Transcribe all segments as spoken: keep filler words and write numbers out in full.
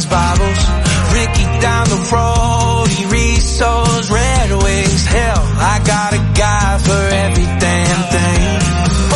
signs bottles. Ricky down the road, he reads those Red Wings. Hell, I got a guy for every damn thing. Oh,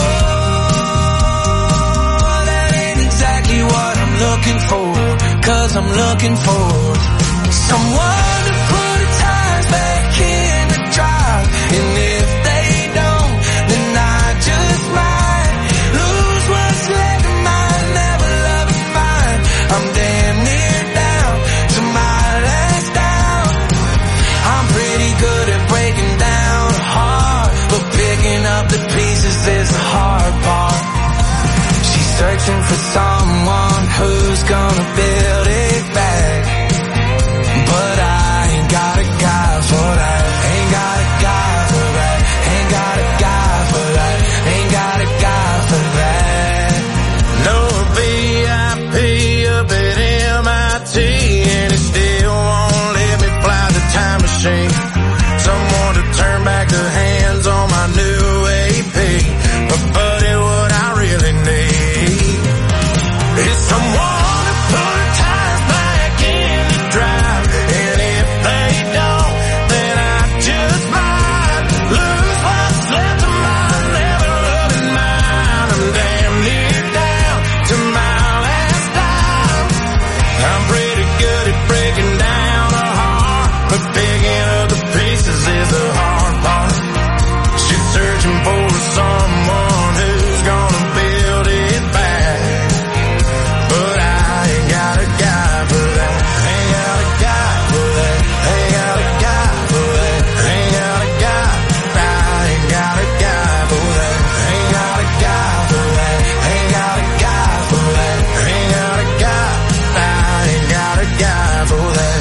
that ain't exactly what I'm looking for, cause I'm looking for someone to put the tires back in the drive. And if they don't, then I just might lose what's left of mine, never loving mine. I'm damn near down to my last down. I'm pretty good at breaking down a heart, but picking up the pieces is the hard part. She's searching for someone who's gonna build it back, but I ain't got a guy for that. Ain't got a guy for that. Ain't got a guy for that. Ain't got a guy for that. No V I P up at M I T, and it still won't let me fly the time machine. Someone to turn back the hands on my new A P. But buddy, what I really need is someone to put the tires back in the drive. And if they don't, then I just might lose what's left of my never loving mine. I'm damn near down to my last dime. I'm pretty good at breaking down a heart, but picking up the pieces is the hard part. She's searching for someone who's gonna build it back, but I ain't got a guy for that. Ain't got a guy for that. Ain't got a guy for that. Ain't got a guy. I ain't got a guy for that. Ain't got a guy for that. Ain't got a guy for that. Ain't got a guy. I ain't got a guy for that.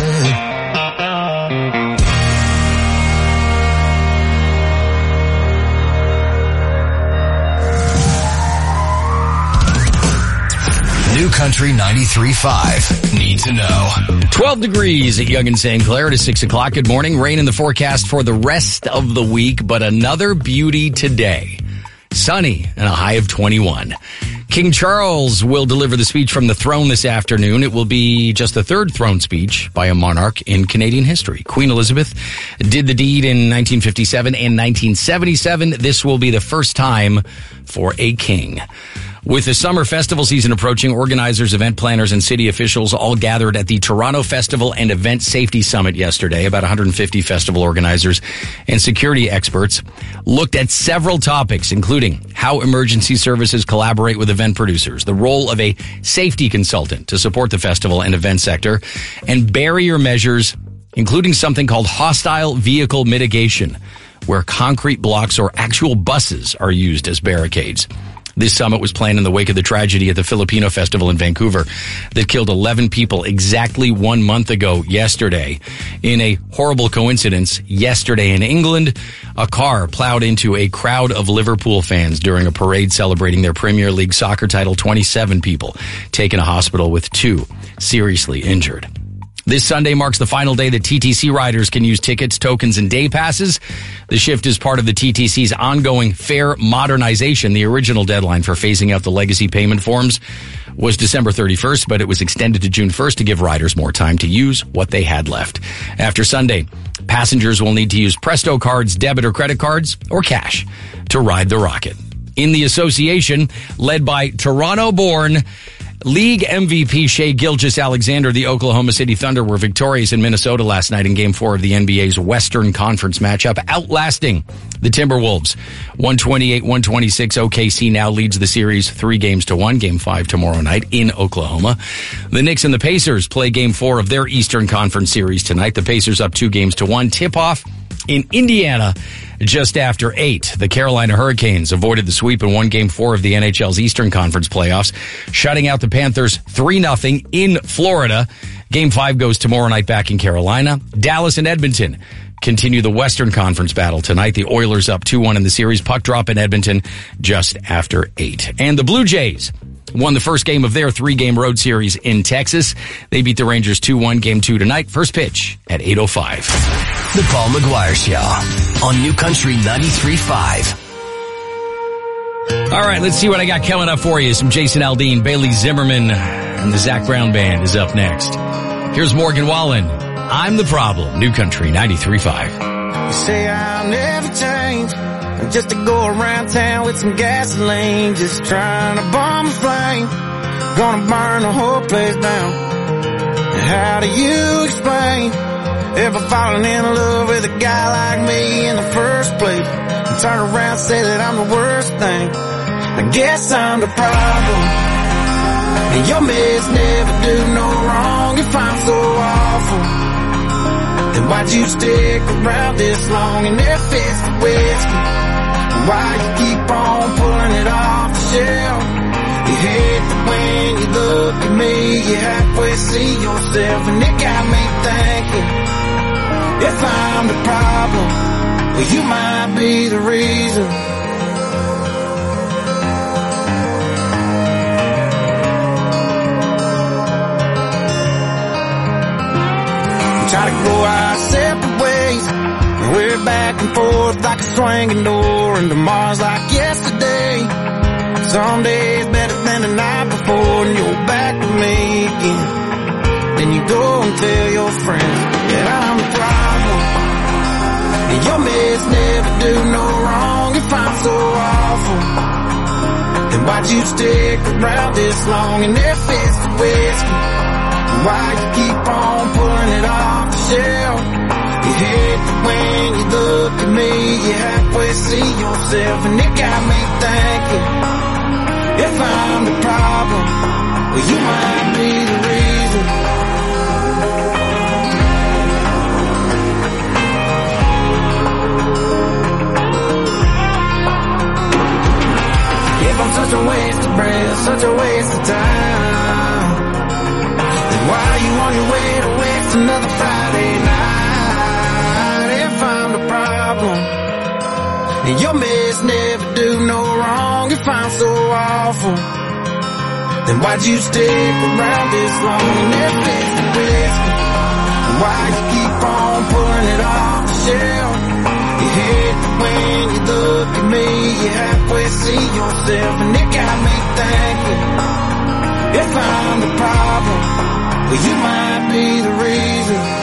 New Country ninety-three point five. Need to know. twelve degrees at Yonge and Saint Clair. It is six o'clock. Good morning. Rain in the forecast for the rest of the week, but another beauty today. Sunny and a high of twenty-one. King Charles will deliver the speech from the throne this afternoon. It will be just the third throne speech by a monarch in Canadian history. Queen Elizabeth did the deed in nineteen fifty-seven and nineteen seventy-seven. This will be the first time for a king. With the summer festival season approaching, organizers, event planners, and city officials all gathered at the Toronto Festival and Event Safety Summit yesterday. About one hundred fifty festival organizers and security experts looked at several topics, including how emergency services collaborate with event producers, the role of a safety consultant to support the festival and event sector, and barrier measures, including something called hostile vehicle mitigation, where concrete blocks or actual buses are used as barricades. This summit was planned in the wake of the tragedy at the Filipino Festival in Vancouver that killed eleven people exactly one month ago yesterday. In a horrible coincidence, yesterday in England, a car plowed into a crowd of Liverpool fans during a parade celebrating their Premier League soccer title. twenty-seven people taken to hospital with two seriously injured. This Sunday marks the final day that T T C riders can use tickets, tokens, and day passes. The shift is part of the T T C's ongoing fare modernization. The original deadline for phasing out the legacy payment forms was December thirty-first, but it was extended to June first to give riders more time to use what they had left. After Sunday, passengers will need to use Presto cards, debit or credit cards, or cash to ride the rocket. In the association, led by Toronto-born League M V P Shai Gilgeous-Alexander, the Oklahoma City Thunder were victorious in Minnesota last night in Game four of the N B A's Western Conference matchup, outlasting the Timberwolves. one twenty-eight one twenty-six, O K C now leads the series three games to one. Game five tomorrow night in Oklahoma. The Knicks and the Pacers play Game four of their Eastern Conference series tonight. The Pacers up two games to one. Tip-off in Indiana just after eight. The Carolina Hurricanes avoided the sweep and won Game four of the N H L's Eastern Conference playoffs, shutting out the Panthers three nothing in Florida. Game five goes tomorrow night back in Carolina. Dallas and Edmonton continue the Western Conference battle tonight. The Oilers up two one in the series. Puck drop in Edmonton just after eight. And the Blue Jays won the first game of their three-game road series in Texas. They beat the Rangers two one, Game two tonight. First pitch at eight oh five. The Paul McGuire Show on New Country ninety-three point five. All right, let's see what I got coming up for you. Some Jason Aldean, Bailey Zimmerman, and the Zach Brown Band is up next. Here's Morgan Wallen. I'm the Problem. New Country ninety-three point five. You say I'll never change, just to go around town with some gasoline, just trying to bomb a flame, gonna burn the whole place down. How do you explain ever falling in love with a guy like me in the first place, and turn around and say that I'm the worst thing? I guess I'm the problem, and your mess never do no wrong. If I'm so awful, then why'd you stick around this long? And if it's the whiskey, why you keep on pulling it off the shelf? You hate that when you look at me, you halfway see yourself, and it got me thinking, if I'm the problem, well, you might be the reason. Try to go our separate ways, and we're back and forth like a swinging door, and tomorrow's like yesterday. Some days better than the night before, and you're back with me again. Then you go and tell your friends that I'm the problem, and your mess never do no wrong. If I'm so awful, then why'd you stick around this long? And if it's the whiskey, why you keep on pulling it off the shelf? You hate that when you look at me, you halfway see yourself, and it got me thinking, if I'm the problem, well, you might be the reason. If I'm such a waste of breath, such a waste of time, why are you on your way to waste another Friday night? If I'm the problem, and your mess never do no wrong. If I'm so awful, then why'd you stick around this long? And if it's the whiskey, why you keep on pulling it off the shelf? You hate that when you look at me, you halfway see yourself, and it got me thinking, if I'm the problem, well, you might be the reason.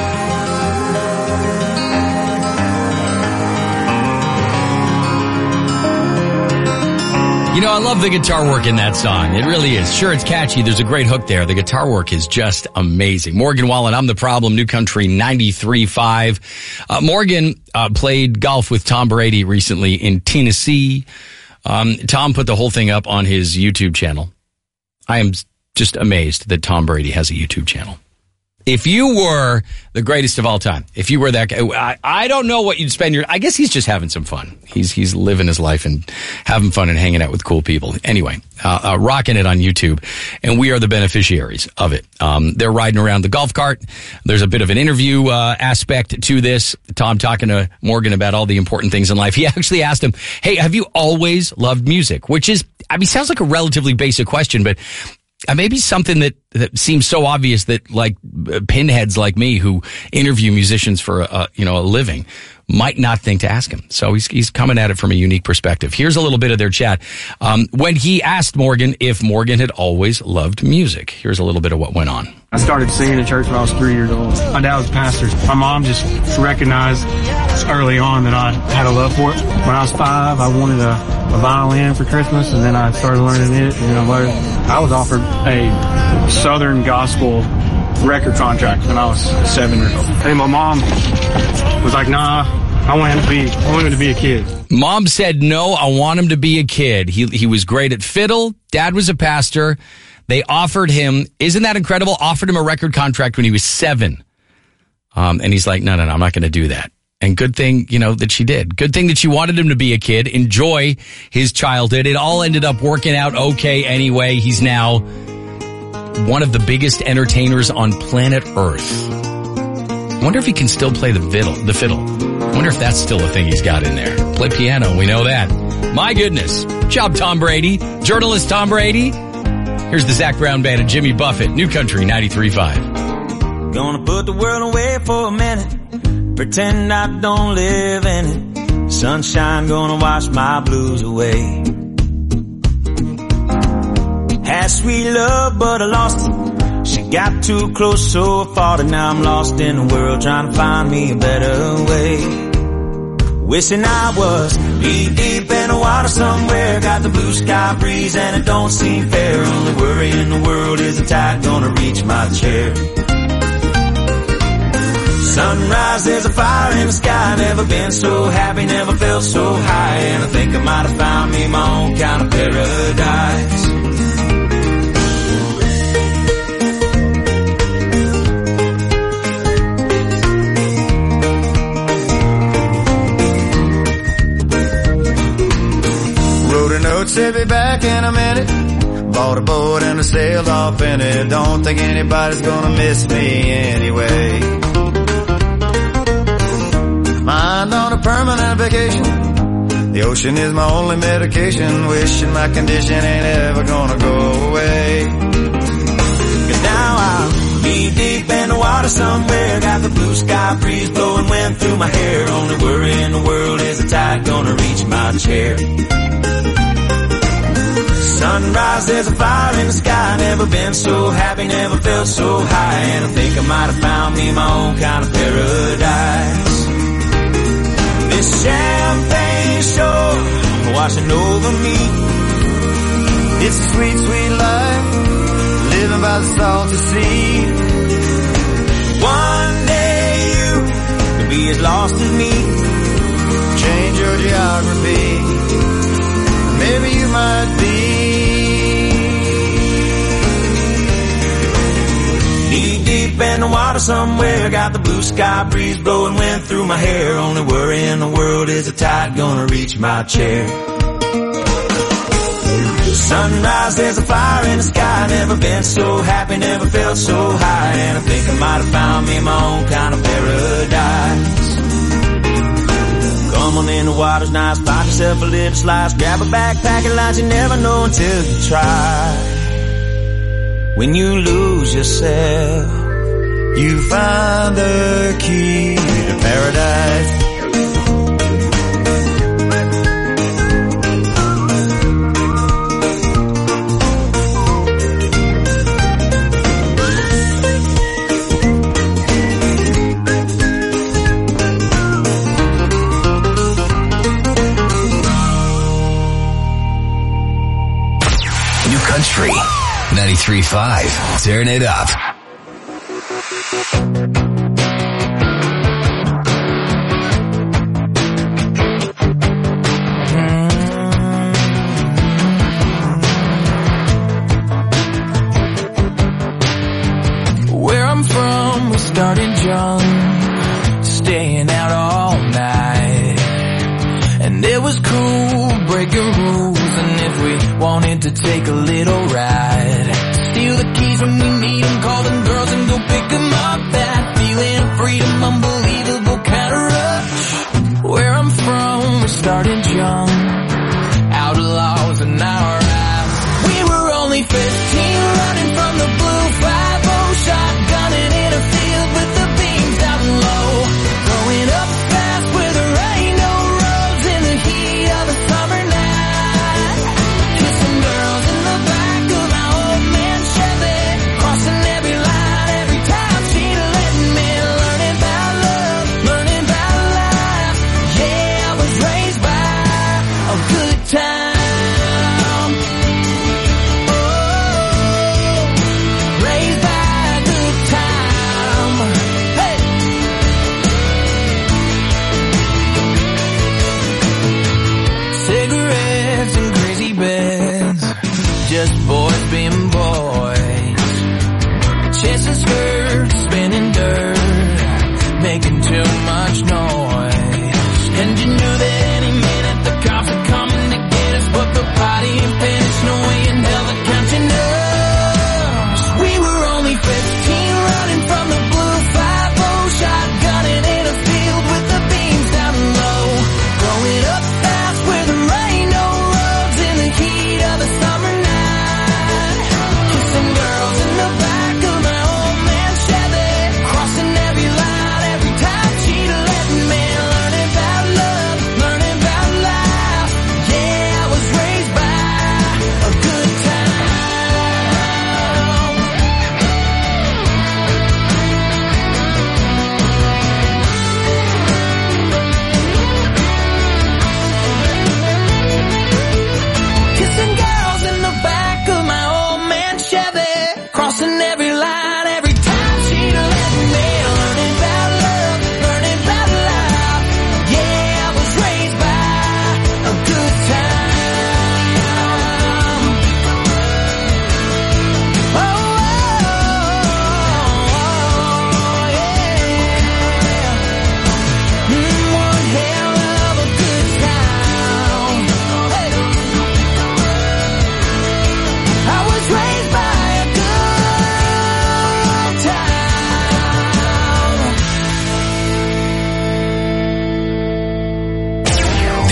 You know, I love the guitar work in that song. It really is. Sure, it's catchy. There's a great hook there. The guitar work is just amazing. Morgan Wallen, I'm the Problem, New Country ninety-three point five. Uh, Morgan uh, played golf with Tom Brady recently in Tennessee. Um, Tom put the whole thing up on his YouTube channel. I am just amazed that Tom Brady has a YouTube channel. If you were the greatest of all time, if you were that guy, I, I don't know what you'd spend your, I guess he's just having some fun. He's, he's living his life and having fun and hanging out with cool people. Anyway, uh, uh, rocking it on YouTube, and we are the beneficiaries of it. Um, they're riding around the golf cart. There's a bit of an interview, uh, aspect to this. Tom talking to Morgan about all the important things in life. He actually asked him, hey, have you always loved music? Which is, I mean, sounds like a relatively basic question, but Uh, maybe something that, that seems so obvious that, like, uh, pinheads like me who interview musicians for, a, you know, a living might not think to ask him. So he's, he's coming at it from a unique perspective. Here's a little bit of their chat. Um, when he asked Morgan if Morgan had always loved music. Here's a little bit of what went on. I started singing in church when I was three years old. My dad was a pastor. My mom just recognized early on that I had a love for it. When I was five, I wanted a, a violin for Christmas, and then I started learning it, and then I learned. I was offered a Southern gospel record contract when I was seven years old. And my mom was like, nah, I want him to be, I want him to be a kid. Mom said, no, I want him to be a kid. He, he was great at fiddle. Dad was a pastor. They offered him, isn't that incredible? Offered him a record contract when he was seven. Um, and he's like, no, no, no, I'm not going to do that. And good thing, you know, that she did. Good thing that she wanted him to be a kid, enjoy his childhood. It all ended up working out okay anyway. He's now one of the biggest entertainers on planet Earth. I wonder if he can still play the fiddle. The fiddle. I wonder if that's still a thing he's got in there. Play piano, we know that. My goodness. Job, Tom Brady. Journalist Tom Brady. Here's the Zach Brown Band and Jimmy Buffett, New Country ninety-three point five. Gonna put the world away for a minute. Pretend I don't live in it. Sunshine gonna wash my blues away. Had sweet love, but I lost it. Got too close, so I fought, and now I'm lost in the world trying to find me a better way. Wishing I was knee deep in the water somewhere. Got the blue sky breeze and it don't seem fair. Only worry in the world is the tide gonna reach my chair. Sunrise, there's a fire in the sky. Never been so happy, never felt so high. And I think I might have found me my own kind of paradise. Said be back in a minute. Bought a boat and I sailed off in it. Don't think anybody's gonna miss me anyway. Mind on a permanent vacation. The ocean is my only medication. Wishing my condition ain't ever gonna go away. Cause now I'm knee deep in the water somewhere. Got the blue sky breeze blowing wind through my hair. Only worry in the world is the tide gonna reach my chair. Sunrise, there's a fire in the sky. Never been so happy, never felt so high. And I think I might have found me my own kind of paradise. This champagne shore washing over me. It's a sweet, sweet life, living by the salty sea. One day you could be as lost as me. Change your geography. Maybe you might be. Knee deep in the water somewhere. Got the blue sky breeze blowing wind through my hair. Only worry in the world is the tide gonna reach my chair. Sunrise, there's a fire in the sky. Never been so happy, never felt so high. And I think I might have found me my own kind of paradise. Come on in, the water's nice. Find yourself a little slice. Grab a backpack and lunch. You never know until you try. When you lose yourself, you find the key to paradise. ninety-three point five. Turn it up. Where I'm from, we started young, staying out all night. And it was cool, breaking rules. And if we wanted to take a little ride, steal the keys when we need them, call them girls and go pick them up. That feeling of freedom, unbelievable kind of rush. Where I'm from, we started young, outlaws in our eyes. We were only fifteen, running from the blue five oh, shotgunning in a field with the beams down low. Growing up fast where there ain't no roads in the heat of a summer night. Kissing girls in the back of my old man Chevy, crossing every line every time she'd let me. Learning about love, learning about life. Yeah, I was raised by a good time. Just boys being boys, chasing skirts, spinning dirt, making too much noise. And you knew that any minute the cops are coming to get us, but the party ain't finished, no way in hell they're counting us. We were only fifteen, running from the blue five oh, shotgunning in a field with the beams down low. Growing up fast where there ain't no roads in the heat of the summer night. Back of my old man Chevy, crossing every line every time she'd let me.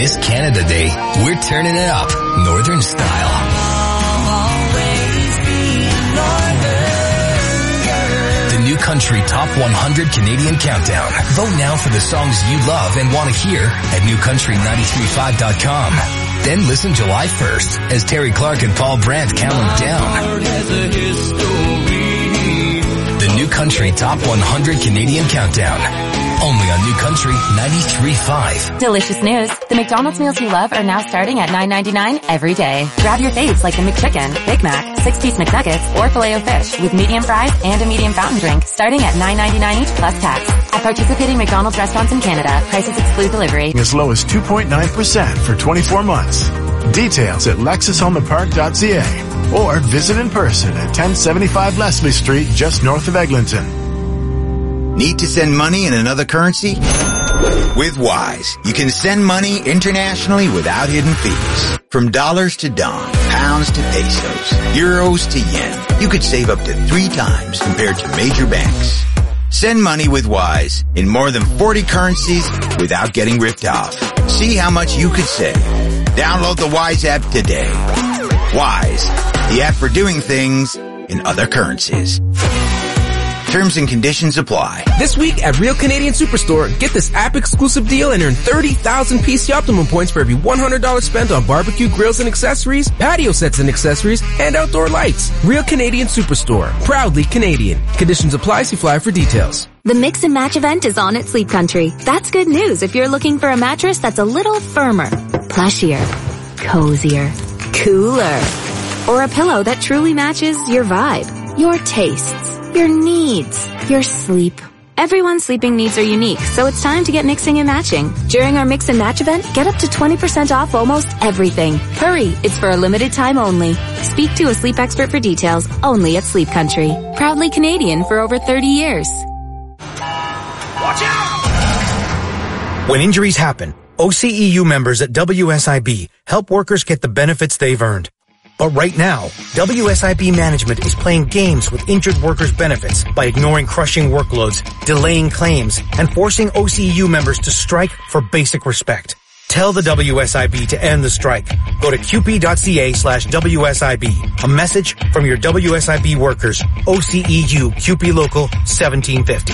this Canada Day, we're turning it up, Northern style. The New Country Top one hundred Canadian Countdown. Vote now for the songs you love and want to hear at new country nine three five dot com. Then listen July first as Terry Clark and Paul Brandt count them down. The New Country Top one hundred Canadian Countdown. Only on New Country ninety-three point five. Delicious news. The McDonald's meals you love are now starting at nine ninety-nine every day. Grab your faves like the McChicken, Big Mac, six-piece McNuggets, or Filet-O-Fish with medium fries and a medium fountain drink starting at nine ninety-nine each plus tax. At participating McDonald's restaurants in Canada, prices exclude delivery. As low as two point nine percent for twenty-four months. Details at lexus home park dot c a or visit in person at ten seventy-five Leslie Street just north of Eglinton. Need to send money in another currency? With Wise, you can send money internationally without hidden fees. From dollars to dong, pounds to pesos, euros to yen, you could save up to three times compared to major banks. Send money with Wise in more than forty currencies without getting ripped off. See how much you could save. Download the Wise app today. Wise, the app for doing things in other currencies. Terms and conditions apply. This week at Real Canadian Superstore, get this app-exclusive deal and earn thirty thousand P C Optimum points for every one hundred dollars spent on barbecue grills and accessories, patio sets and accessories, and outdoor lights. Real Canadian Superstore. Proudly Canadian. Conditions apply. See flyer for details. The Mix and Match event is on at Sleep Country. That's good news if you're looking for a mattress that's a little firmer, plushier, cozier, cooler, or a pillow that truly matches your vibe, your tastes, your needs, your sleep. Everyone's sleeping needs are unique, so it's time to get mixing and matching. During our Mix and Match event, get up to twenty percent off almost everything. Hurry, it's for a limited time only. Speak to a sleep expert for details, only at Sleep Country. Proudly Canadian for over thirty years. Watch out! When injuries happen, O C E U members at W S I B help workers get the benefits they've earned. But right now, W S I B management is playing games with injured workers' benefits by ignoring crushing workloads, delaying claims, and forcing O C E U members to strike for basic respect. Tell the W S I B to end the strike. Go to qp.ca slash WSIB. A message from your W S I B workers. O C E U Q P Local seventeen fifty.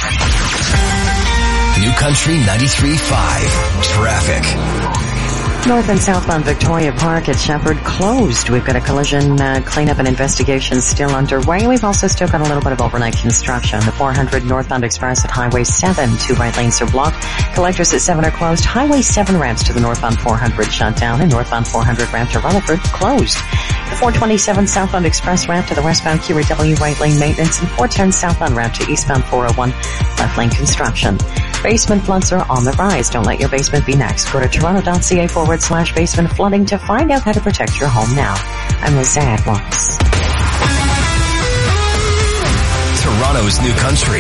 New Country ninety-three point five. Traffic. North and southbound Victoria Park at Shepherd closed. We've got a collision uh, cleanup and investigation still underway. We've also still got a little bit of overnight construction. The four hundred northbound express at Highway seven, two right lanes are blocked. Collectors at seven are closed. Highway seven ramps to the northbound four hundred shut down, and northbound four hundred ramp to Rutherford closed. The four twenty-seven southbound express ramp to the westbound Q R W right lane maintenance, and four ten southbound ramp to eastbound four oh one left lane construction. Basement floods are on the rise. Don't let your basement be next. Go to toronto.ca forward slash basement flooding to find out how to protect your home now. I'm Lizette Watts. Toronto's New Country.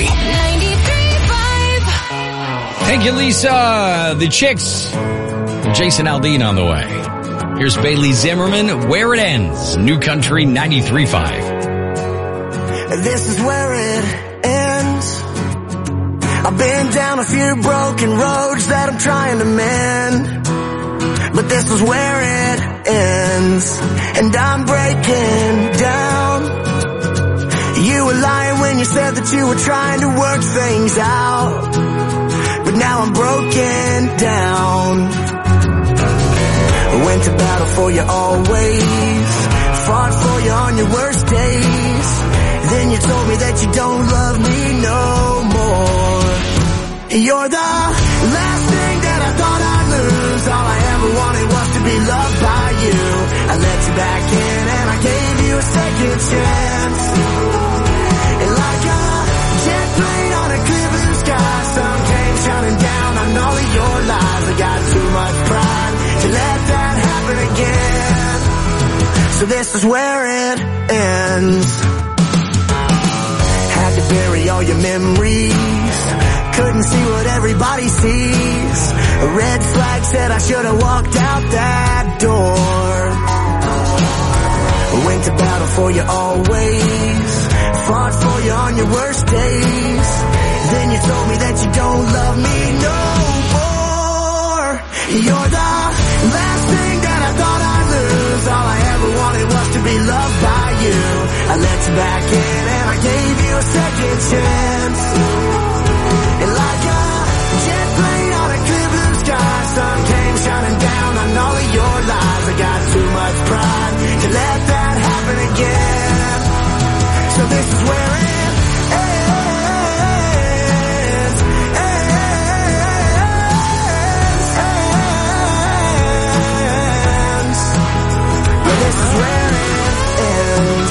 Thank you, Lisa. The Chicks. Jason Aldean on the way. Here's Bailey Zimmerman, Where It Ends. New Country ninety-three point five. This is where it ends. I've been down a few broken roads that I'm trying to mend, but this is where it ends, and I'm breaking down. You were lying when you said that you were trying to work things out, but now I'm broken down. Went to battle for you always, fought for you on your worst days. Then you told me that you don't love me no more. You're the last thing that I thought I'd lose. All I ever wanted was to be loved by you. I let you back in and I gave you a second chance. And like a jet plane on a clear blue sky, sun came shining down on all of your lies. I got too much pride to let that happen again. So this is where it ends. Had to bury all your memories, couldn't see what everybody sees. A red flag said I should have walked out that door. Went to battle for you always, fought for you on your worst days. Then you told me that you don't love me no more. You're the back in and I gave you a second chance. And like a jet plane on a clear blue sky, sun came shining down on all of your lies. I got too much pride to let that happen again. So this is where it ends, ends, ends. But this is where it ends.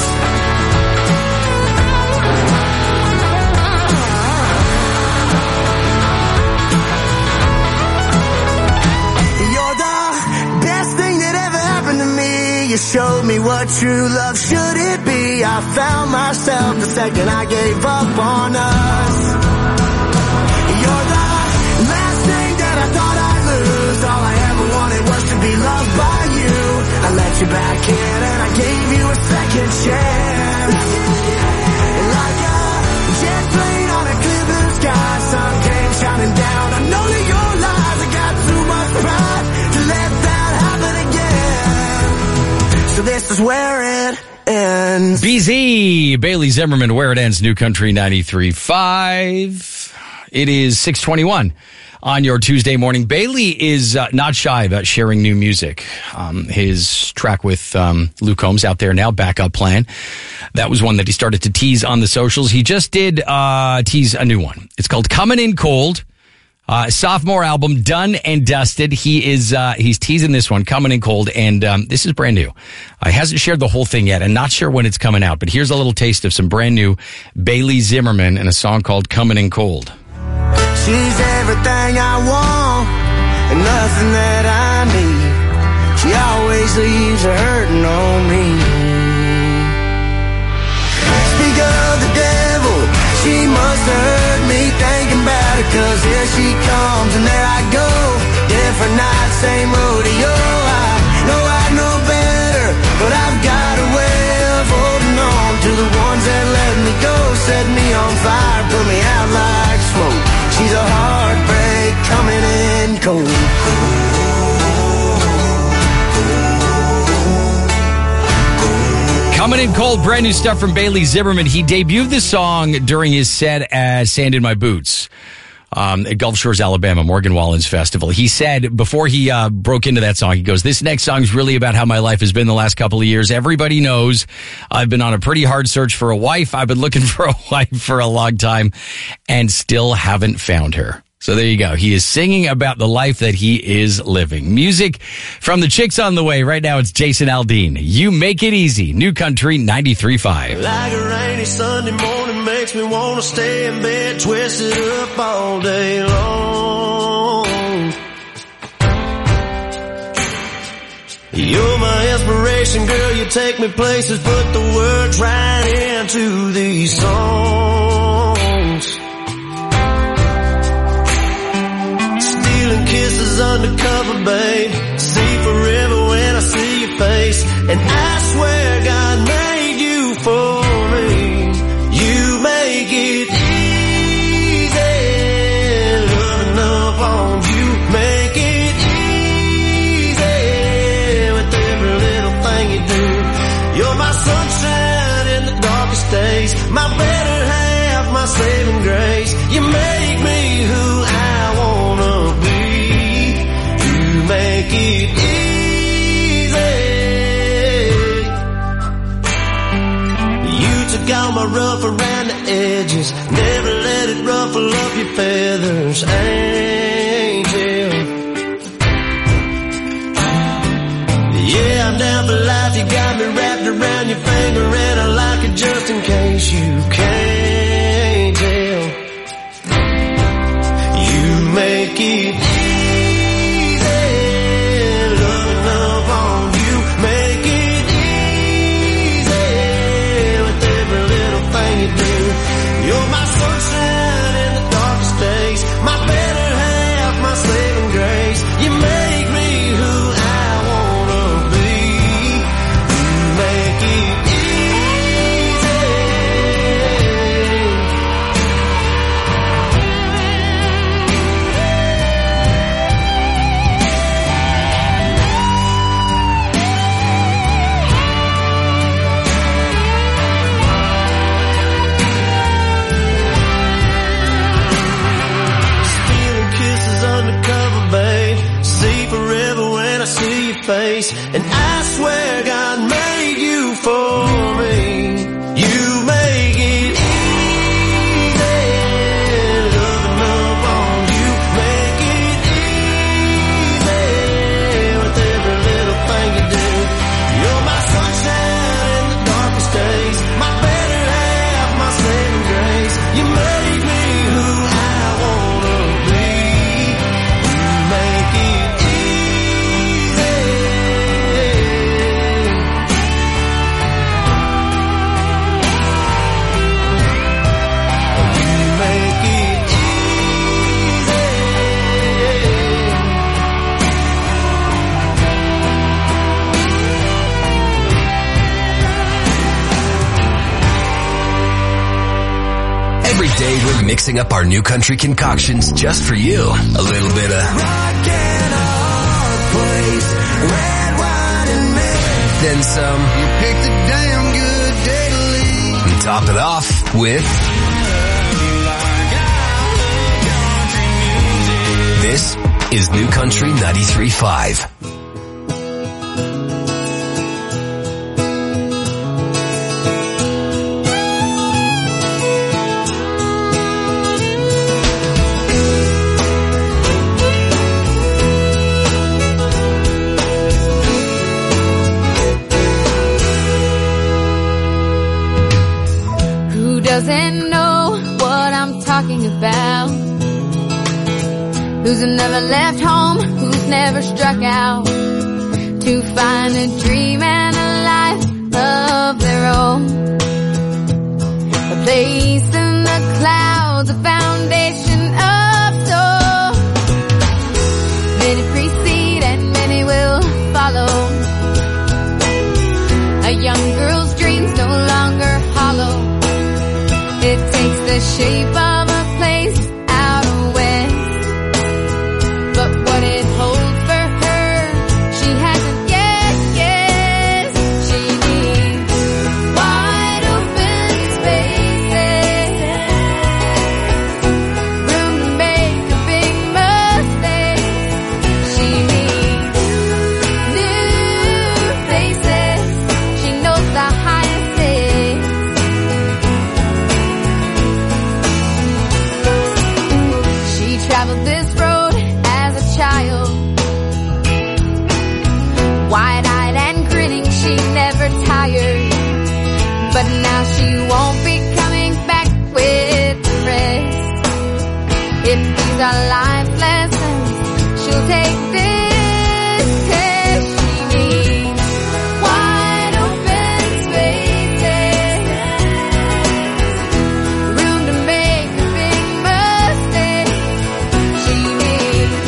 You're the best thing that ever happened to me. You showed me what true love should it be. I found myself the second I gave up on us. You're the last thing that I thought I'd lose. All I ever wanted was to be loved by you. I let you back in and I gave you a second chance. And like a jet plane on a clear blue sky, sun came shining down on all of your lies. I got too much pride to let that happen again. So this is where it ends. B Z, Bailey Zimmerman, Where It Ends, New Country ninety-three point five. It is six twenty-one on your Tuesday morning. Bailey is uh, not shy about sharing new music. Um, his track with um, Luke Combs out there now, Backup Plan. That was one that he started to tease on the socials. He just did uh, tease a new one. It's called Coming In Cold. Uh, sophomore album, done and dusted. He is, uh, he's teasing this one, Coming In Cold, and, um, this is brand new. Uh, he hasn't shared the whole thing yet, and not sure when it's coming out, but here's a little taste of some brand new Bailey Zimmerman and a song called Coming In Cold. She's everything I want and nothing that I need. She always leaves her hurting on me. Speak of the devil, she must have heard me thinking about it, 'cause here she comes and there I go. Different night, same rodeo. I know I know better, but I've got a way of holding on to the ones that let me go. Set me on fire, put me out like smoke. She's a heartbreak coming in cold. Coming In Cold, brand new stuff from Bailey Zimmerman. He debuted this song during his set at Sand in My Boots um, at Gulf Shores, Alabama, Morgan Wallen's festival. He said before he uh, broke into that song, he goes, this next song is really about how my life has been the last couple of years. Everybody knows I've been on a pretty hard search for a wife. I've been looking for a wife for a long time and still haven't found her. So there you go. He is singing about the life that he is living. Music from the Chicks on the way. Right now it's Jason Aldean. You Make It Easy. New Country ninety-three point five. Like a rainy Sunday morning makes me want to stay in bed, twisted up all day long. You're my inspiration, girl. You take me places, put the words right into these songs. Kisses undercover, babe. See forever when I see your face. And I swear God made you for me. You make it easy. Loving up on you. Make it easy with every little thing you do. You're my sunshine in the darkest days. My better half, my saving grace. You make me who I wanna be. Make it easy. You took all my rough around the edges, never let it ruffle up your feathers, angel. Yeah, I'm down for life. You got me wrapped around your finger, and I like it just in case you can't tell. You make it easy. You're my sunshine in the darkest days. My better half, my saving grace. You make me who I wanna be. You make it easy. face. And I swear God made you for me. You make it easy. Loving up on you. Make it easy with every little thing you do. You're my sunshine in the darkest days. My better half, my saving grace. You make me who I wanna be. You make it easy. You make it easy. Every day we're mixing up our New Country concoctions just for you. A little bit of Rock in a hard place. Red wine and mint. then some. You picked a damn good day to leave. And top it off with this is New Country ninety-three point five. Who doesn't know what I'm talking about? Who's never left home? Who's never struck out to find a dream and a life of their own? A place in the clouds, a foundation of soul. Many precede and many will follow. A young girl's dreams no longer hollow. It takes the shape of a place out west. But what it holds for her, she hasn't yet guessed. She needs wide open spaces, room to make a big mistake. She needs new faces. She knows the highest stakes. She traveled this road as a child, wide-eyed and grinning, she never tired. But now she won't be coming back with the rest. If these are life lessons, she'll take this test. She needs wide open spaces, room to make a big mistake. She needs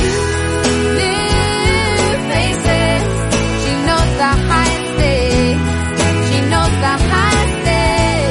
new faces. She knows the highest stakes. She knows the highest stakes.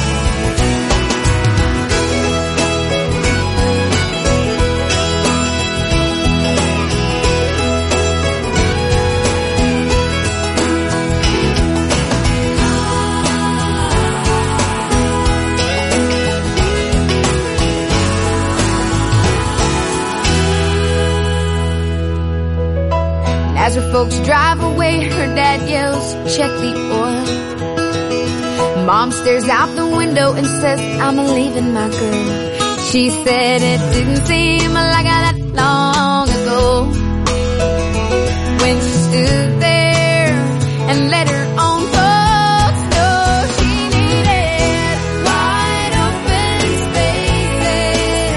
As her folks drive away, her dad yells, check the oil. Mom stares out the window and says, I'm leaving my girl. She said it didn't seem like that long ago, when she stood there and let her own folks know she needed wide open spaces,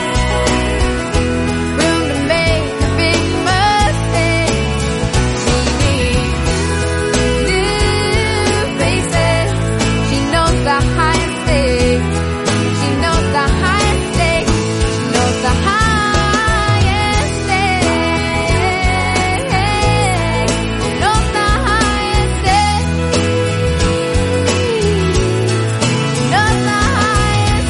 room to make a big mistake. She needs new faces. She knows the highest stakes. She knows the highest stakes. She knows the highest stakes. She knows the highest stakes. She knows the highest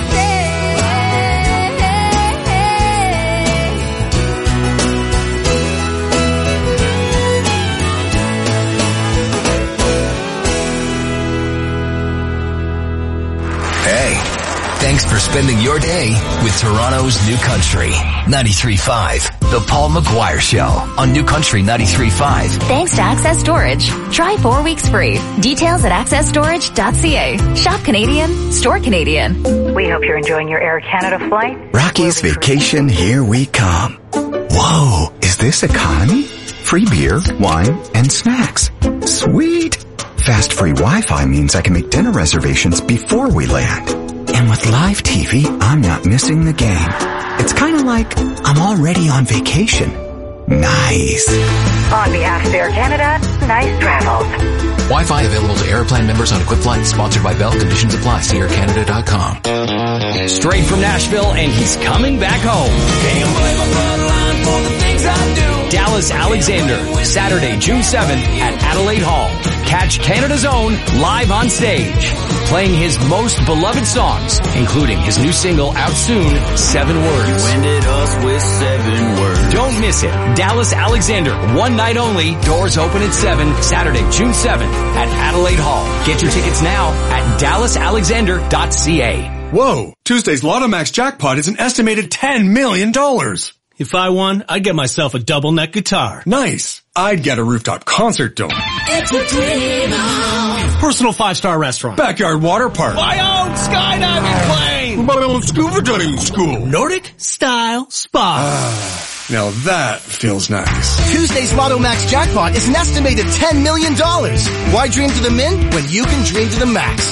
Hey, thanks for spending your day with Toronto's New Country ninety-three point five. The Paul McGuire Show on New Country ninety-three point five. Thanks to Access Storage. Try four weeks free. Details at access storage dot c a. Shop Canadian, store Canadian. We hope you're enjoying your Air Canada flight. Rocky's Vacation, here we come. Whoa, is this economy? Free beer, wine, and snacks. Sweet. Fast free Wi-Fi means I can make dinner reservations before we land. And with live T V, I'm not missing the game. It's kind of like I'm already on vacation. Nice. On behalf of Air Canada, nice travels. Wi-Fi available to Airplane members on equipped flights. Sponsored by Bell. Conditions apply. See air canada dot com. Straight from Nashville, and he's coming back home. Can't blame my bloodline for the things I do. Dallas Alexander, Saturday, June seventh at Adelaide Hall. Catch Canada's own live on stage, playing his most beloved songs, including his new single out soon, Seven Words. You ended us with seven words. Don't miss it. Dallas Alexander, one night only. Doors open at seven, Saturday, June seventh at Adelaide Hall. Get your tickets now at dallas alexander dot c a. Whoa! Tuesday's Lottomax jackpot is an estimated ten million dollars. If I won, I'd get myself a double neck guitar. Nice. I'd get a rooftop concert dome. It's a dream. Personal five-star restaurant. Backyard water park. My own skydiving plane. My own scuba diving school. Nordic style spa. Ah, now that feels nice. Tuesday's Lotto Max jackpot is an estimated ten million dollars. Why dream to the min when you can dream to the max?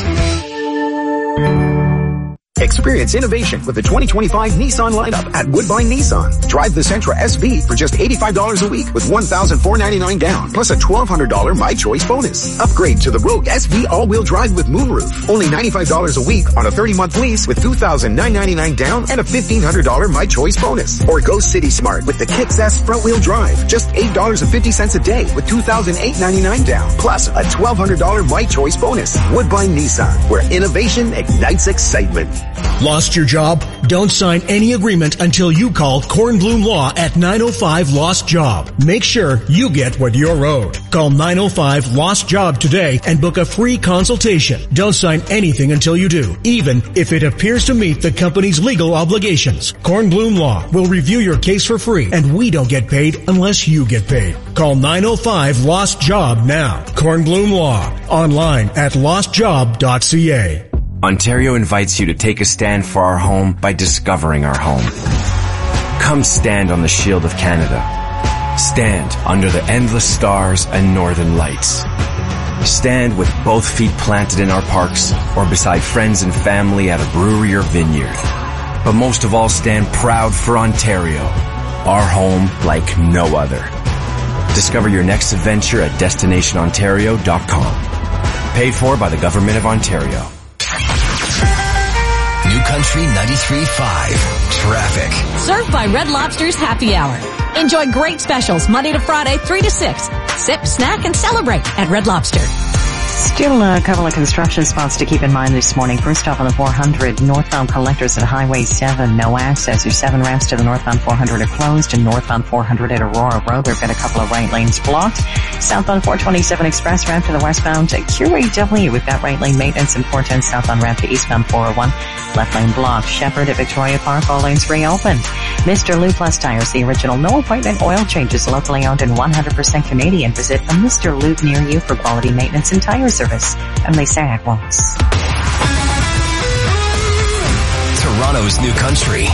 Experience innovation with the twenty twenty-five Nissan lineup at Woodbine Nissan. Drive the Sentra S V for just eighty-five dollars a week with one thousand four hundred ninety-nine dollars down, plus a twelve hundred dollars My Choice bonus. Upgrade to the Rogue S V all-wheel drive with moonroof. Only ninety-five dollars a week on a thirty-month lease with two thousand nine hundred ninety-nine dollars down and a fifteen hundred dollars My Choice bonus. Or go City Smart with the Kicks S front-wheel drive. Just eight dollars and fifty cents a day with two thousand eight hundred ninety-nine dollars down, plus a twelve hundred dollars My Choice bonus. Woodbine Nissan, where innovation ignites excitement. Lost your job? Don't sign any agreement until you call Kornblum Law at nine oh five Lost Job. Make sure you get what you're owed. Call nine oh five Lost Job today and book a free consultation. Don't sign anything until you do, even if it appears to meet the company's legal obligations. Kornblum Law will review your case for free, and we don't get paid unless you get paid. Call nine oh five Lost Job now. Kornblum Law. Online at lost job dot c a. Ontario invites you to take a stand for our home by discovering our home. Come stand on the shield of Canada. Stand under the endless stars and northern lights. Stand with both feet planted in our parks or beside friends and family at a brewery or vineyard. But most of all, stand proud for Ontario, our home like no other. Discover your next adventure at destination ontario dot com. Paid for by the Government of Ontario. New Country ninety-three point five. Traffic. Served by Red Lobster's Happy Hour. Enjoy great specials Monday to Friday, three to six. Sip, snack, and celebrate at Red Lobster. Still a couple of construction spots to keep in mind this morning. First off on the four hundred, northbound collectors at Highway seven, no access. Your seven ramps to the northbound four hundred are closed, and northbound four hundred at Aurora Road, we've got a couple of right lanes blocked. Southbound four twenty-seven express ramp to the westbound at Q A W, we've got right lane maintenance, and four ten southbound ramp to eastbound four oh one, left lane blocked. Shepherd at Victoria Park, all lanes reopened. Mister Lou Plus Tires, the original no appointment oil changes, locally owned and one hundred percent Canadian. Visit a Mister Lou near you for quality maintenance and tire service. I'm Lisa Ackles. Toronto's New Country.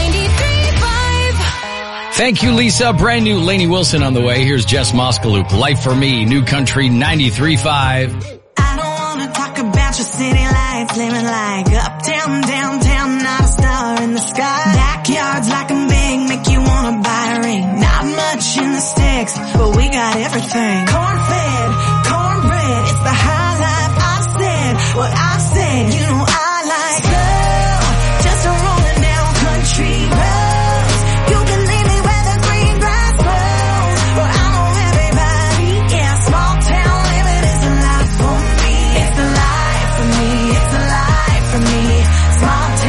Thank you, Lisa. Brand new Lainey Wilson on the way. Here's Jess Moskaluke. Life for Me, New Country ninety-three point five. I don't wanna talk about your city lights, living like uptown, downtown, not a star in the sky. Backyards like a big, make you wanna buy a ring. Not much in the sticks, but we got everything. Corn-fed, cornbread, it's the high life. I said what I said, you know I like slow, just a rolling down country roads. You can leave me where the green grass grows, but I know everybody, yeah, small town living is the life for me. It's the life for me, it's the life for me. Small town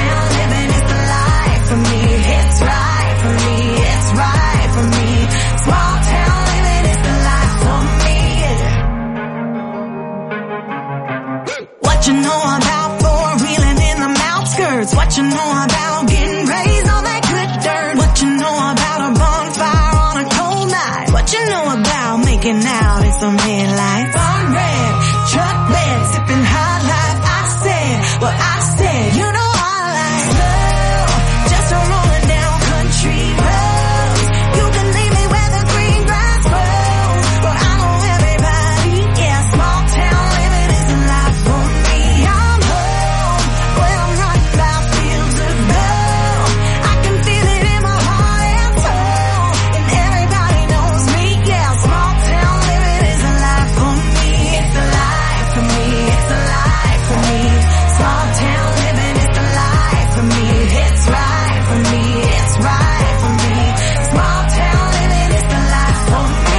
looking out at some headlights. I'm red, truck bed, sipping high life. I said, well I said, you know I like slow, just a rolling down country roads. You can leave me where the green grass grows. Well I know everybody, yeah, small town living is a life for me. I'm home, when I'm running about fields of gold. I can feel it in my heart and soul, and everybody knows me, yeah, small town living is a life for me. It's a life for me, it's a life for me. Small town living is a life for me. It's right for me, it's right for me. Small town living is the life for me.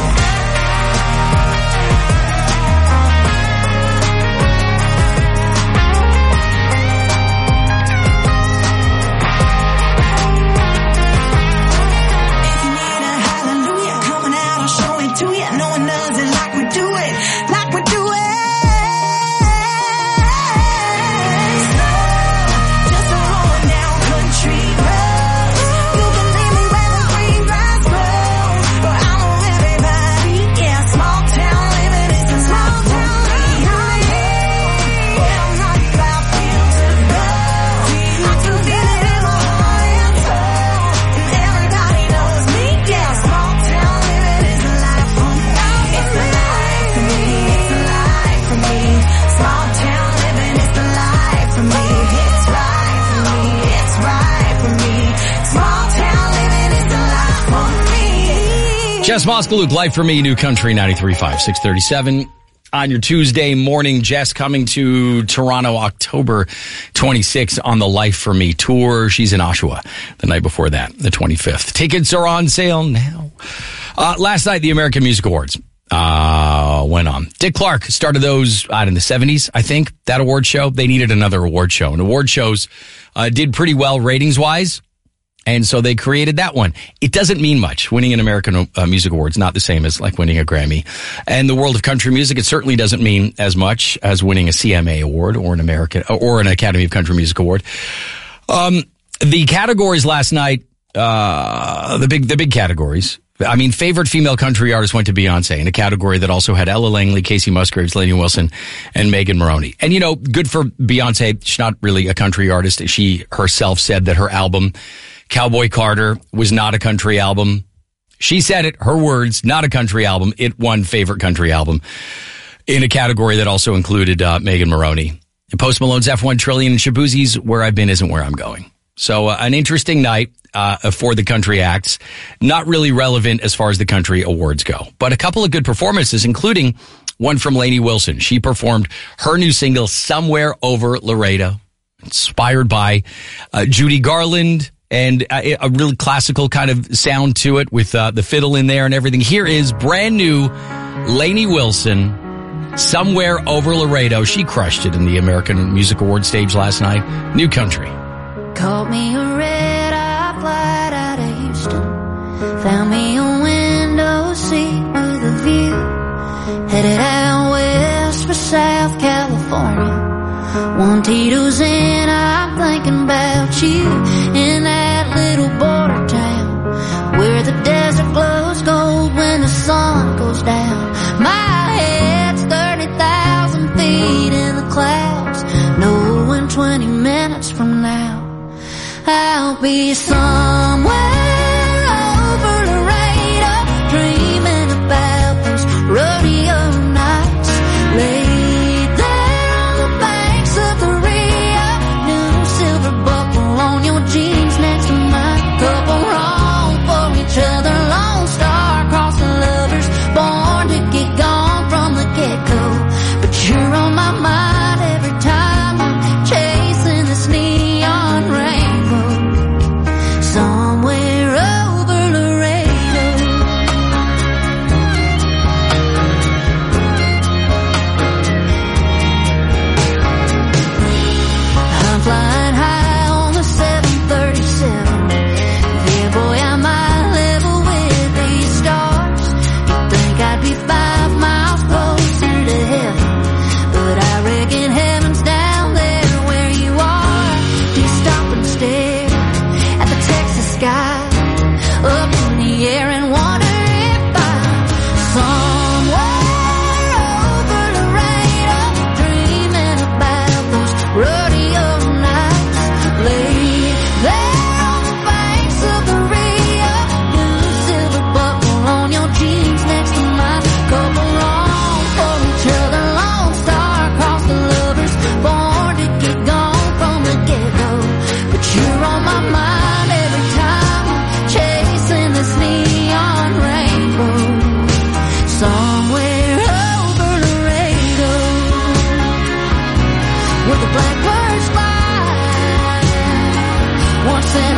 If you need a hallelujah coming out, I'll show it to you. No one does it like we do it, like we do it. Just a rolling down country roads. You can leave me where the green grass grows. But I know everybody, yeah, small town living is a small town living. I'm home, when I'm running about fields of gold. I can feel it in my heart and soul, and everybody knows me, yeah, small town living is a life for me. It's a life for me, it's a life for me. Small town living is the life for me. It's right for me, it's right for me. Small town living is the life for me. Jess Moskaluk, Life for Me, New Country ninety-three point five, six thirty-seven. On your Tuesday morning, Jess coming to Toronto October twenty-sixth on the Life for Me tour. She's in Oshawa the night before that, the twenty-fifth. Tickets are on sale now. Uh, last night, the American Music Awards uh, went on. Dick Clark started those out in the seventies, I think, that award show. They needed another award show. And award shows uh, did pretty well ratings-wise. And so they created that one. It doesn't mean much. Winning an American uh, Music Award is not the same as like winning a Grammy. And the world of country music, it certainly doesn't mean as much as winning a C M A award or an American or an Academy of Country Music Award. Um, the categories last night, uh, the big, the big categories. I mean, favorite female country artist went to Beyonce in a category that also had Ella Langley, Casey Musgraves, Lainey Wilson, and Megan Moroney. And, you know, good for Beyonce. She's not really a country artist. She herself said that her album, Cowboy Carter, was not a country album. She said it, her words, not a country album. It won favorite country album in a category that also included uh, Megan Moroney. And Post Malone's F one Trillion and Shaboozie's Where I've Been Isn't Where I'm Going. So uh, an interesting night uh, for the country acts. Not really relevant as far as the country awards go, but a couple of good performances, including one from Lainey Wilson. She performed her new single, Somewhere Over Laredo, inspired by uh, Judy Garland, and a, a really classical kind of sound to it with uh, the fiddle in there and everything. Here is brand new Lainey Wilson, Somewhere Over Laredo. She crushed it in the American Music Awards stage last night. New country. Caught me a red-eye flight out of Houston. Found me a window seat with a view. Headed out west for South California. One Tito's in, I'm thinking about you. In that little border town where the desert glows gold when the sun goes down. My head's thirty thousand feet in the clouds, knowing twenty minutes from now I'll be somewhere over Laredo, dreaming about those rodeo nights. Laid there on the banks of the Rio, new silver buckle on your jeans next to mine. Couple wrong for each other, lone star crossing lovers, born to get gone from the get-go. But you're on my mind every time I'm chasing this neon rainbow. So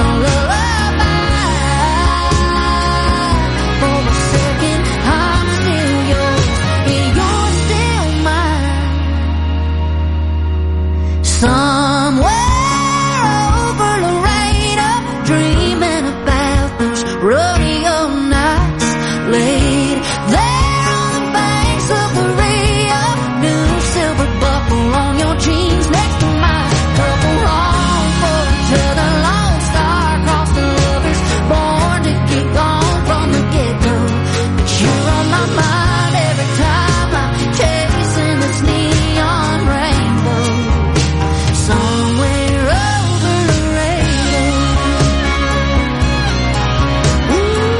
a lullaby. For a second, I'm still yours, and you're still mine. Somewhere over Laredo, dreaming about those rodeo nights, laid there on the banks of the Rio, new silver buckle on your jeans next to mine, couple wrong for each other, lone star across the lovers, born to get gone from the get-go. But you're on my mind every time I'm chasing this neon rainbow. Somewhere over Laredo. Ooh,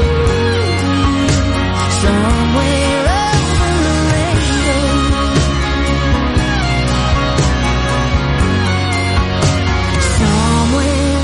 somewhere over Laredo. Somewhere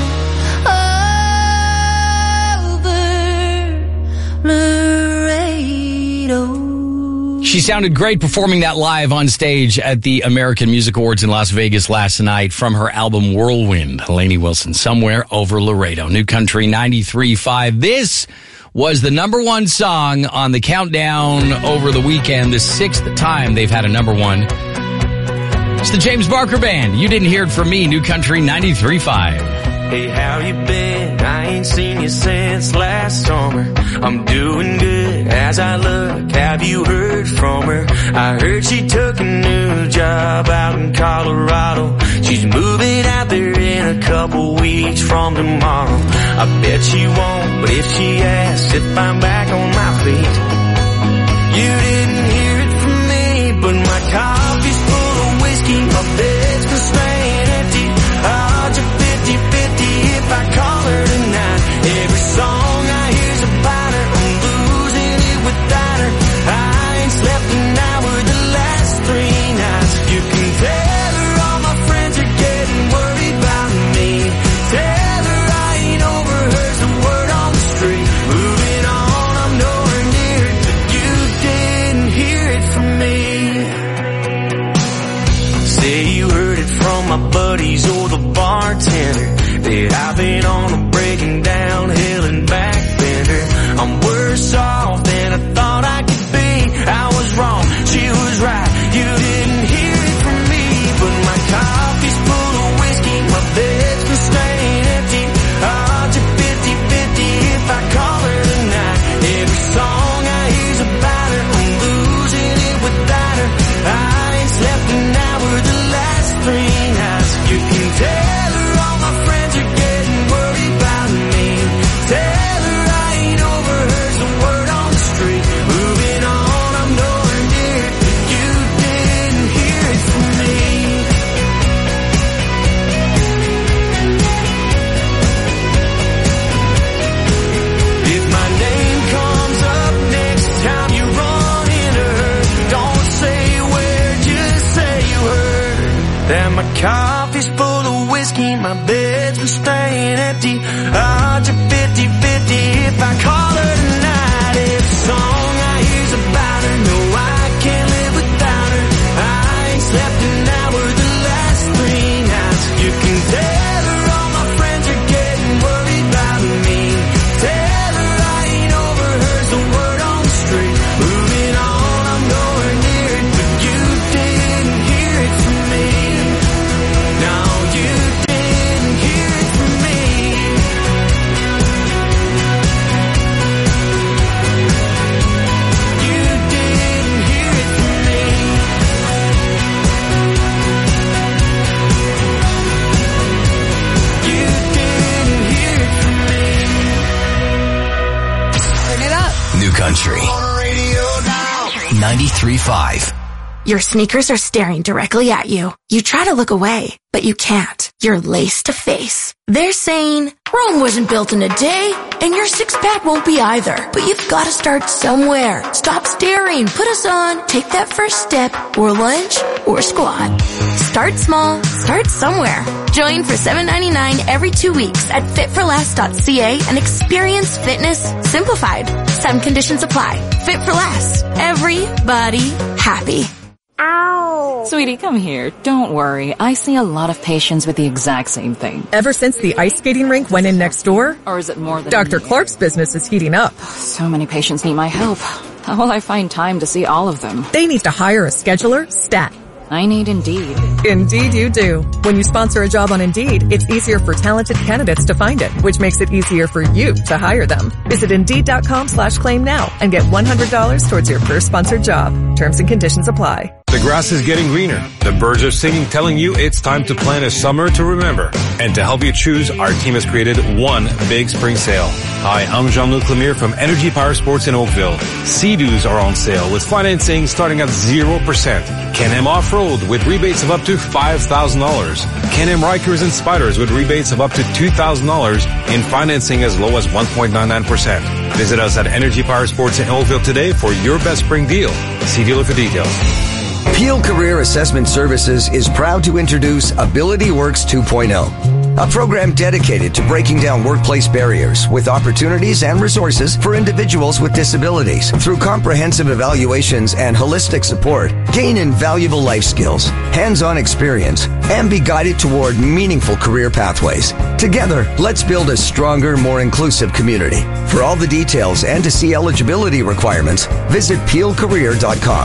over Laredo. She sounded great performing that live on stage at the American Music Awards in Las Vegas last night from her album Whirlwind. Lainey Wilson, Somewhere Over Laredo. New Country ninety-three point five. This was the number one song on the countdown over the weekend, the sixth time they've had a number one. It's the James Barker Band. You didn't hear it from me. New Country ninety-three point five. Hey, how you been? I ain't seen you since last summer. I'm doing good as I look. Have you heard from her? I heard she took a new job out in Colorado. She's moving out there in a couple weeks from tomorrow. I bet she won't, but if she asks if I'm back on my feet, you didn't hear it from me, but my coffee's full of whiskey, my bed's been staying empty. Odds are fifty fifty if I call her tonight. Every song I hear's about her, I'm losing it without her. I ain't slept an hour the last three nights. You can tell her all my friends are getting worried about me. Tell her I ain't overheard the word on the street. Moving on, I'm nowhere near it, but you didn't hear it from me. Say you heard it from my buddies or the bartender, that I've been on a breaking down hill and back bender. I'm worse off than I thought I could be. I was wrong, she was right. You didn't hear it from me, but my coffee's full of whiskey, my bed's been staying empty. Odds are fifty fifty if I call her tonight. Every song I hear's about her, I'm losing it without her. I ain't slept an hour the last three nights. You can tell her all my friends are getting worried about me. Tell her I ain't overheard the word on the street. Moving on, I'm nowhere near it, but you didn't hear it from me. If my name comes up next time you run into her, don't say where, just say you heard that my coffee's full of whiskey, my bed's been staying empty. Odds are fifty fifty if I call her tonight. Every song I hear's about her, no, I can't live without her. I ain't slept an hour the last three nights. You can tell her all my friends are getting worried about me. Tell her I ain't overheard the word on the street. Moving on, I'm nowhere near it, but you didn't hear it from me. No, you didn't hear it from me. You didn't hear it from me. You didn't hear it from me. Turn it up. New Country ninety-three point five. Your sneakers are staring directly at you. You try to look away, but you can't. You're laced to face. They're saying, Rome wasn't built in a day, and your six-pack won't be either. But you've got to start somewhere. Stop staring. Put us on. Take that first step, or lunge, or squat. Start small. Start somewhere. Join for seven ninety-nine every two weeks at fit for less dot c a and experience fitness simplified. Some conditions apply. Fit for Less. Everybody happy. Ow. Sweetie, come here. Don't worry. I see a lot of patients with the exact same thing. Ever since the ice skating rink went in next door? Or is it more than... Doctor Clark's business is heating up. So many patients need my help. How will I find time to see all of them? They need to hire a scheduler, stat. I need Indeed. Indeed you do. When you sponsor a job on Indeed, it's easier for talented candidates to find it, which makes it easier for you to hire them. Visit Indeed.com slash claim now and get one hundred dollars towards your first sponsored job. Terms and conditions apply. The grass is getting greener. The birds are singing, telling you it's time to plan a summer to remember. And to help you choose, our team has created one big spring sale. Hi, I'm Jean-Luc Lemire from Energy Power Sports in Oakville. Sea-Doos are on sale with financing starting at zero percent. Can-Am Off-Road with rebates of up to five thousand dollars. Can-Am Rikers and Spiders with rebates of up to two thousand dollars and financing as low as one point nine nine percent. Visit us at Energy Power Sports in Oakville today for your best spring deal. See dealer for details. Peel Career Assessment Services is proud to introduce Ability Works two point oh, a program dedicated to breaking down workplace barriers with opportunities and resources for individuals with disabilities. Through comprehensive evaluations and holistic support, gain invaluable life skills, hands-on experience, and be guided toward meaningful career pathways. Together, let's build a stronger, more inclusive community. For all the details and to see eligibility requirements, visit peel career dot com.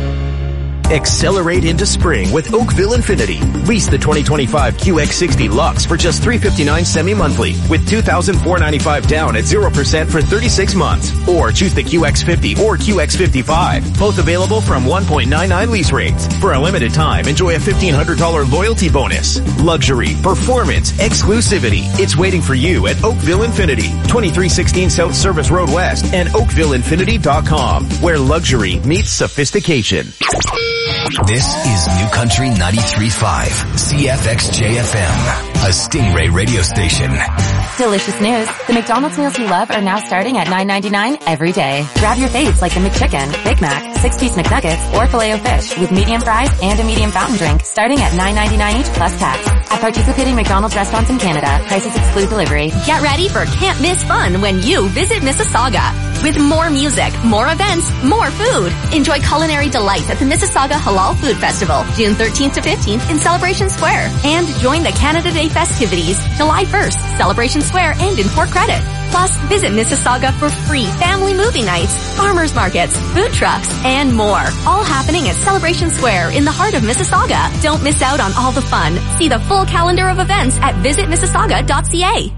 Accelerate into spring with Oakville Infinity. Lease the twenty twenty-five Q X sixty Lux for just three hundred fifty-nine dollars semi-monthly with two thousand four hundred ninety-five dollars down at zero percent for thirty-six months. Or choose the Q X fifty or Q X fifty-five. Both available from one point nine nine lease rates. For a limited time, enjoy a fifteen hundred dollars loyalty bonus. Luxury, performance, exclusivity. It's waiting for you at Oakville Infinity. twenty-three sixteen South Service Road West and oakville infinity dot com, where luxury meets sophistication. This is New Country ninety-three point five, C F X J F M, a Stingray radio station. Delicious news. The McDonald's meals you love are now starting at nine ninety-nine every day. Grab your faves like the McChicken, Big Mac, six-piece McNuggets, or Filet-O-Fish with medium fries and a medium fountain drink starting at nine ninety-nine each plus tax. At participating McDonald's restaurants in Canada, prices exclude delivery. Get ready for can't miss fun when you visit Mississauga. With more music, more events, more food. Enjoy culinary delights at the Mississauga Halal Food Festival, June thirteenth to fifteenth in Celebration Square. And join the Canada Day festivities, July first, Celebration Square and in Port Credit. Plus, visit Mississauga for free family movie nights, farmers markets, food trucks, and more. All happening at Celebration Square in the heart of Mississauga. Don't miss out on all the fun. See the full calendar of events at visit mississauga dot c a.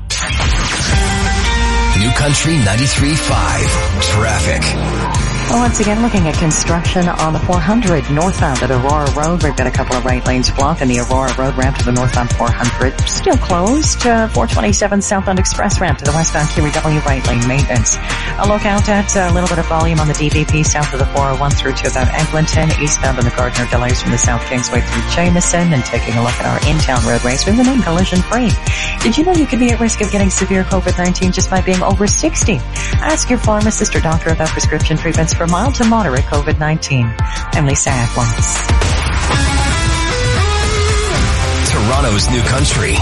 New Country ninety-three point five, traffic. Well, once again, looking at construction on the four hundred northbound at Aurora Road. We've got a couple of right lanes blocked in the Aurora Road ramp to the northbound four hundred. Still closed. Uh, four twenty-seven southbound express ramp to the westbound Q E W right lane maintenance. A look out at a little bit of volume on the D V P south of the four oh one through to about Eglinton. Eastbound on the Gardner delays from the South Kingsway through Jameson. And taking a look at our in-town roadways, we remain collision free. Did you know you could be at risk of getting severe COVID nineteen just by being over sixty? Ask your pharmacist or doctor about prescription treatments for mild to moderate COVID nineteen. I'm Lisa Atwans. Toronto's New Country.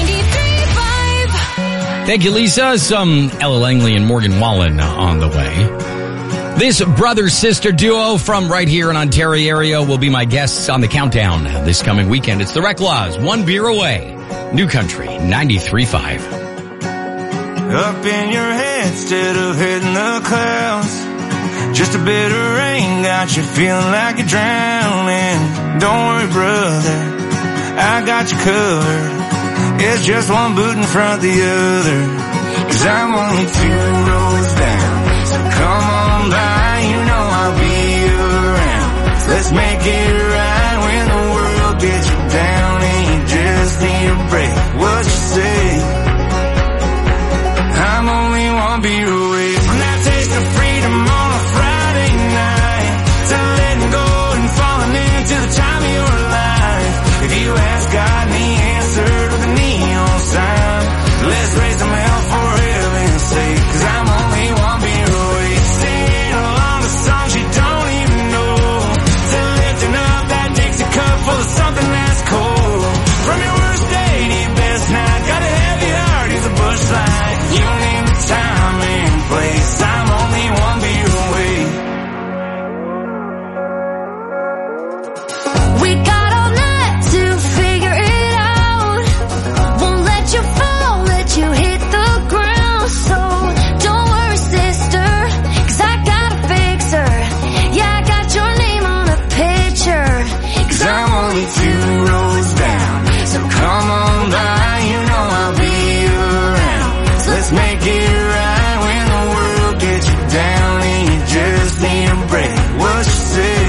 Thank you, Lisa. Some Ella Langley and Morgan Wallen on the way. This brother-sister duo from right here in Ontario area will be my guests on the countdown this coming weekend. It's the Reclaws, one beer away. New Country ninety-three point five. Up in your head instead of hitting the clouds. Just a bit of rain got you feeling like you're drowning. Don't worry, brother, I got you covered. It's just one boot in front of the other. Cause I'm only two rows down. So come on by, you know I'll be around. Let's make it right when the world gets you down and you just need a break. What you say? I'm only one beer away from that taste of freedom on a Friday night. To letting go and falling into the time of your life. If you ask God and he answered with a neon sign, let's raise them hell for heaven's sake. Cause I'm only one beer away. Singing along the songs you don't even know. To lifting up that Dixie cup full of something that's cold. From your worst day to your best night. Got a heavy heart, he's a bush light. You name the time and place. I'm only one beer away. make it right when the world gets you down and you just need a break. What you say?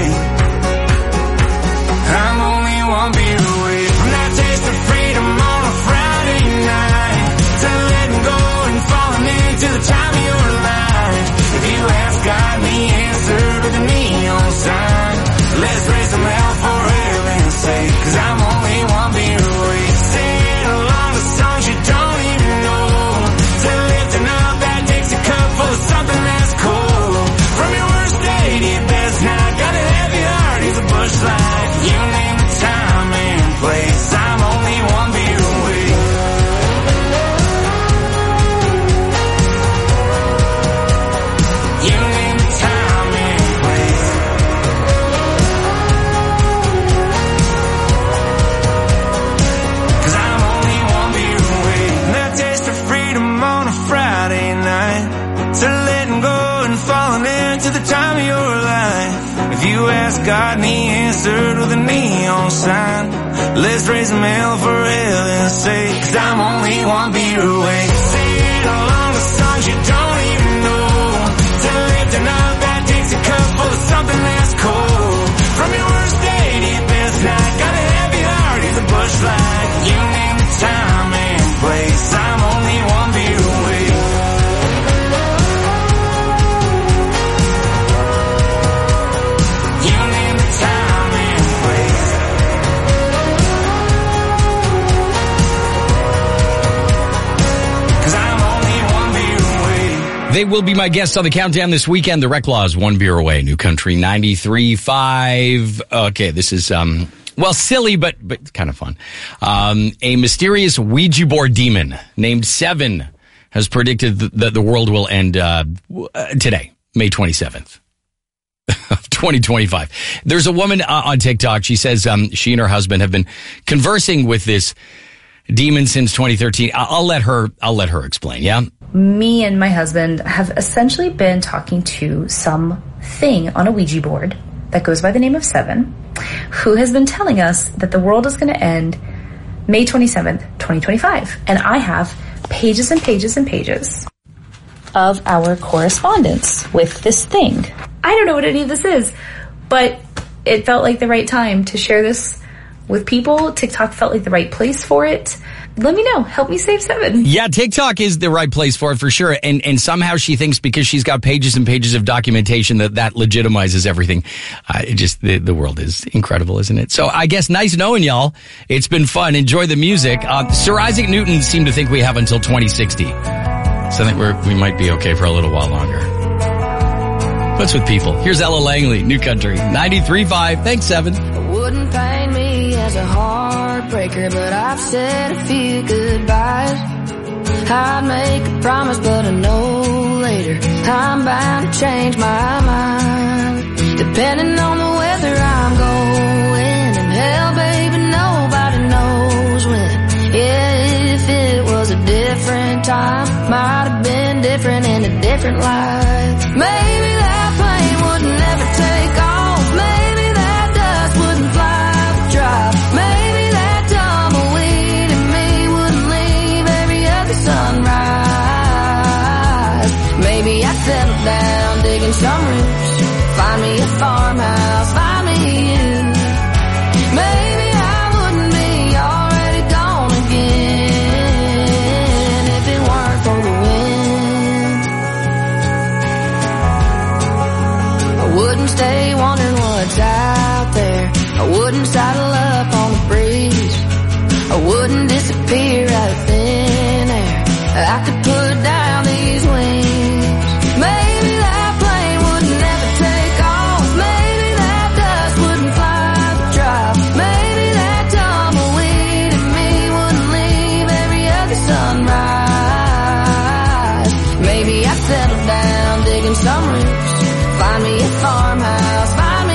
I'm only one beer away from that taste of freedom on a Friday night, to letting go and falling into the time of your life. If you ask God, the answer to the neon sign. Let's raise some hell for heaven's sake, 'cause I'm only one beer away. Sing along to songs you don't even know, to lifting up that Dixie cup full of something that's cool. From your worst day to your best night, got a heavy heart, he's a bush light. You name the time and place, I'm only one beer away. You name the time and place. 'Cause I'm only one beer away. And that taste of freedom on a Friday night, to letting go and falling into the time of your life. If you ask God, and he answered with a neon sign. Let's raise some hell for heaven's sake, 'cause I'm only one beer away. Sing along the songs you don't even know, to lifting up that Dixie cup full of something that's cold. From your worst day to your best night, got a heavy heart, he's a bush light. You name the time and place, I'm only one beer away. You name the time and place. 'Cause I'm only one beer away. They will be my guests on the countdown this weekend. The Wreck Laws, one beer away. New Country ninety-three point five. Okay, this is, um, well, silly, but, but kind of fun. Um, a mysterious Ouija board demon named Seven has predicted th- that the world will end, uh, w- uh, today, May twenty-seventh. Of twenty twenty-five. There's a woman uh, on TikTok. She says um, she and her husband have been conversing with this demon since twenty thirteen. I- I'll let her. I'll let her explain. Yeah. Me and my husband have essentially been talking to some thing on a Ouija board that goes by the name of Seven, who has been telling us that the world is going to end May twenty-seventh, twenty twenty-five. And I have pages and pages and pages of our correspondence with this thing. I don't know what any of this is, but it felt like the right time to share this with people. TikTok felt like the right place for it. Let me know. Help me save Seven. Yeah, TikTok is the right place for it for sure. And and somehow she thinks because she's got pages and pages of documentation that that legitimizes everything. Uh, it just, the, the world is incredible, isn't it? So I guess nice knowing y'all. It's been fun. Enjoy the music. Uh, Sir Isaac Newton seemed to think we have until twenty sixty. So I think we're, we might be okay for a little while longer. What's with people? Here's Ella Langley, New Country ninety-three point five. Thanks, Seven. Wouldn't paint me as a heartbreaker, but I've said a few goodbyes. I'd make a promise, but I know later I'm bound to change my mind. Depending on the weather I'm going, and hell, baby, nobody knows when. Yeah, if it was a different time, might have been different in a different life. Maybe that plane would never take off. Maybe that dust wouldn't fly the drive. Maybe that tumbleweed in me wouldn't leave every other sunrise. Maybe I'd settle down digging some roots, find me a farmhouse, find me you. Maybe I wouldn't be already gone again if it weren't for the wind. I wouldn't stay wondering what's out there. I wouldn't saddle up on the breeze. I wouldn't disappear out of thin air. I could put down these wings. Maybe that plane would never take off. Maybe that dust wouldn't fly the drive. Maybe that tumbleweed in me wouldn't leave every other sunrise. Maybe I'd settle down digging some roots, find me a farmhouse, find me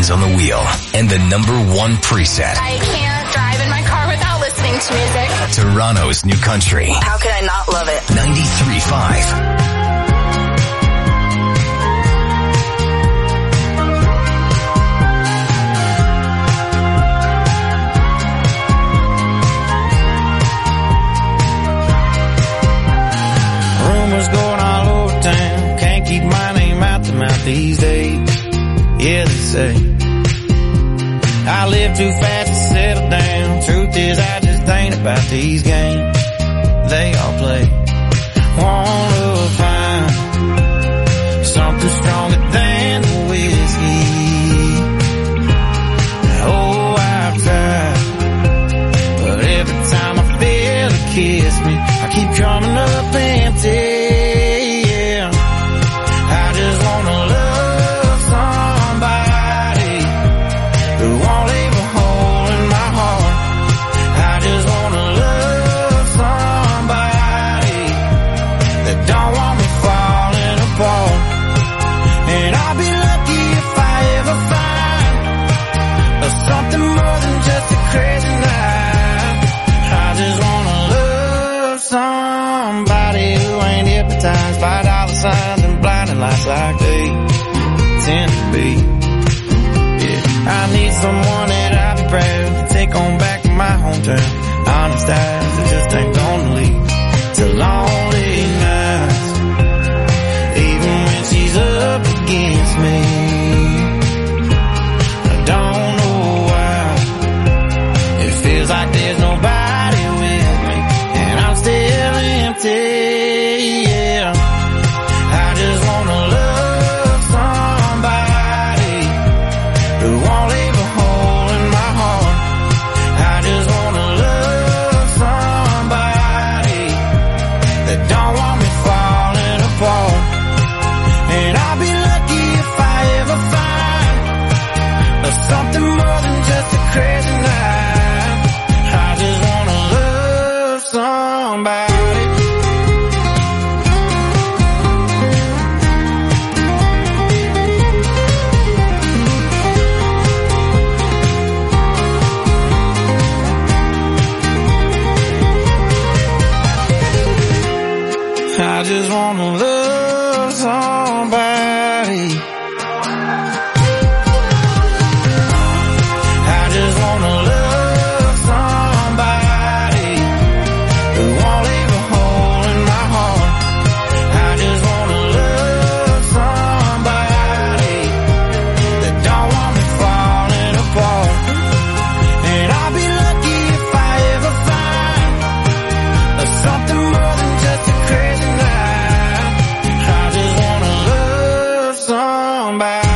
hands on the wheel and the number one preset. I can't drive in my car without listening to music. Toronto's New Country. How could I not love it? ninety-three point five. Rumors going all over town. Can't keep my name out the mouth these days. Yeah, they say I live too fast to settle down. Truth is, I just ain't about these games they all play. Wanna find something stronger than the whiskey. Oh, I've tried, but every time I feel it kiss me, I keep coming up empty. Yeah, I just wanna love somebody who won't leave a hole in my heart. I just wanna love somebody that don't want me falling apart. And I'll be lucky if I ever find something more than just a crazy night. I just wanna love somebody who ain't hypnotized by dollar signs and blinding lights like they tend to be. Yeah, I need someone that I'll be proud to take on back to my hometown. Honest eyes that just ain't gonna leave to lonely nights, even when she's up against me. I don't know why it feels like there's nobody with me, and I'm still empty. Yeah, I just wanna love somebody who won't leave a hole in my heart. I just wanna love somebody that don't want me falling apart. And I'll be lucky if I ever find something more than just a crazy night. I just wanna love somebody. I just wanna love somebody. I just wanna love somebody who won't leave a hole in my heart. I just wanna love somebody that don't want me falling apart. And I'll be lucky if I ever find something more than just a crazy night. I just wanna love somebody.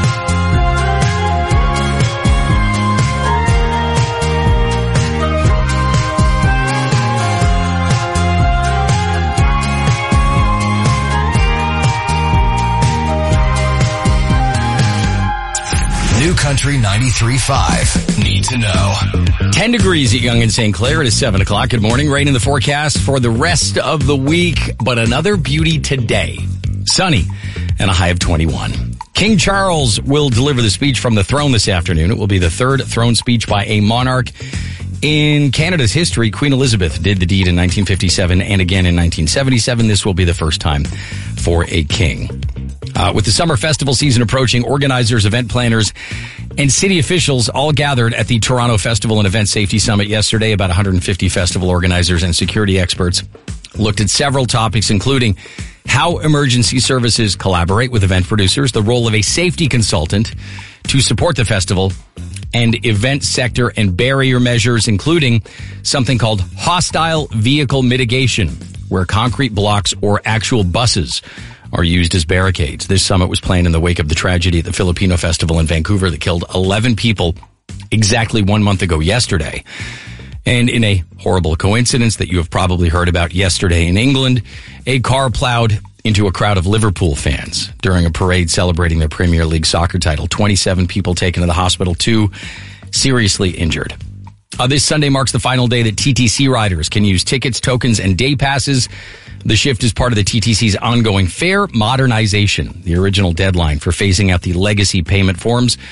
New Country ninety-three point five. Need to know. ten degrees at Yonge and Saint Clair. It is seven o'clock. Good morning. Rain in the forecast for the rest of the week, but another beauty today. Sunny and a high of twenty-one. King Charles will deliver the speech from the throne this afternoon. It will be the third throne speech by a monarch in Canada's history. Queen Elizabeth did the deed in nineteen fifty-seven and again in nineteen seventy-seven. This will be the first time for a king. Uh, with the summer festival season approaching, organizers, event planners, and city officials all gathered at the Toronto Festival and Event Safety Summit yesterday. About one hundred fifty festival organizers and security experts looked at several topics, including how emergency services collaborate with event producers, the role of a safety consultant to support the festival, and event sector and barrier measures, including something called hostile vehicle mitigation, where concrete blocks or actual buses are used as barricades. This summit was planned in the wake of the tragedy at the Filipino Festival in Vancouver that killed eleven people exactly one month ago yesterday. And in a horrible coincidence that you have probably heard about yesterday in England, a car plowed into a crowd of Liverpool fans during a parade celebrating their Premier League soccer title. twenty-seven people taken to the hospital, two seriously injured. Uh, this Sunday marks the final day that T T C riders can use tickets, tokens, and day passes. The shift is part of the T T C's ongoing fare modernization. The original deadline for phasing out the legacy payment forms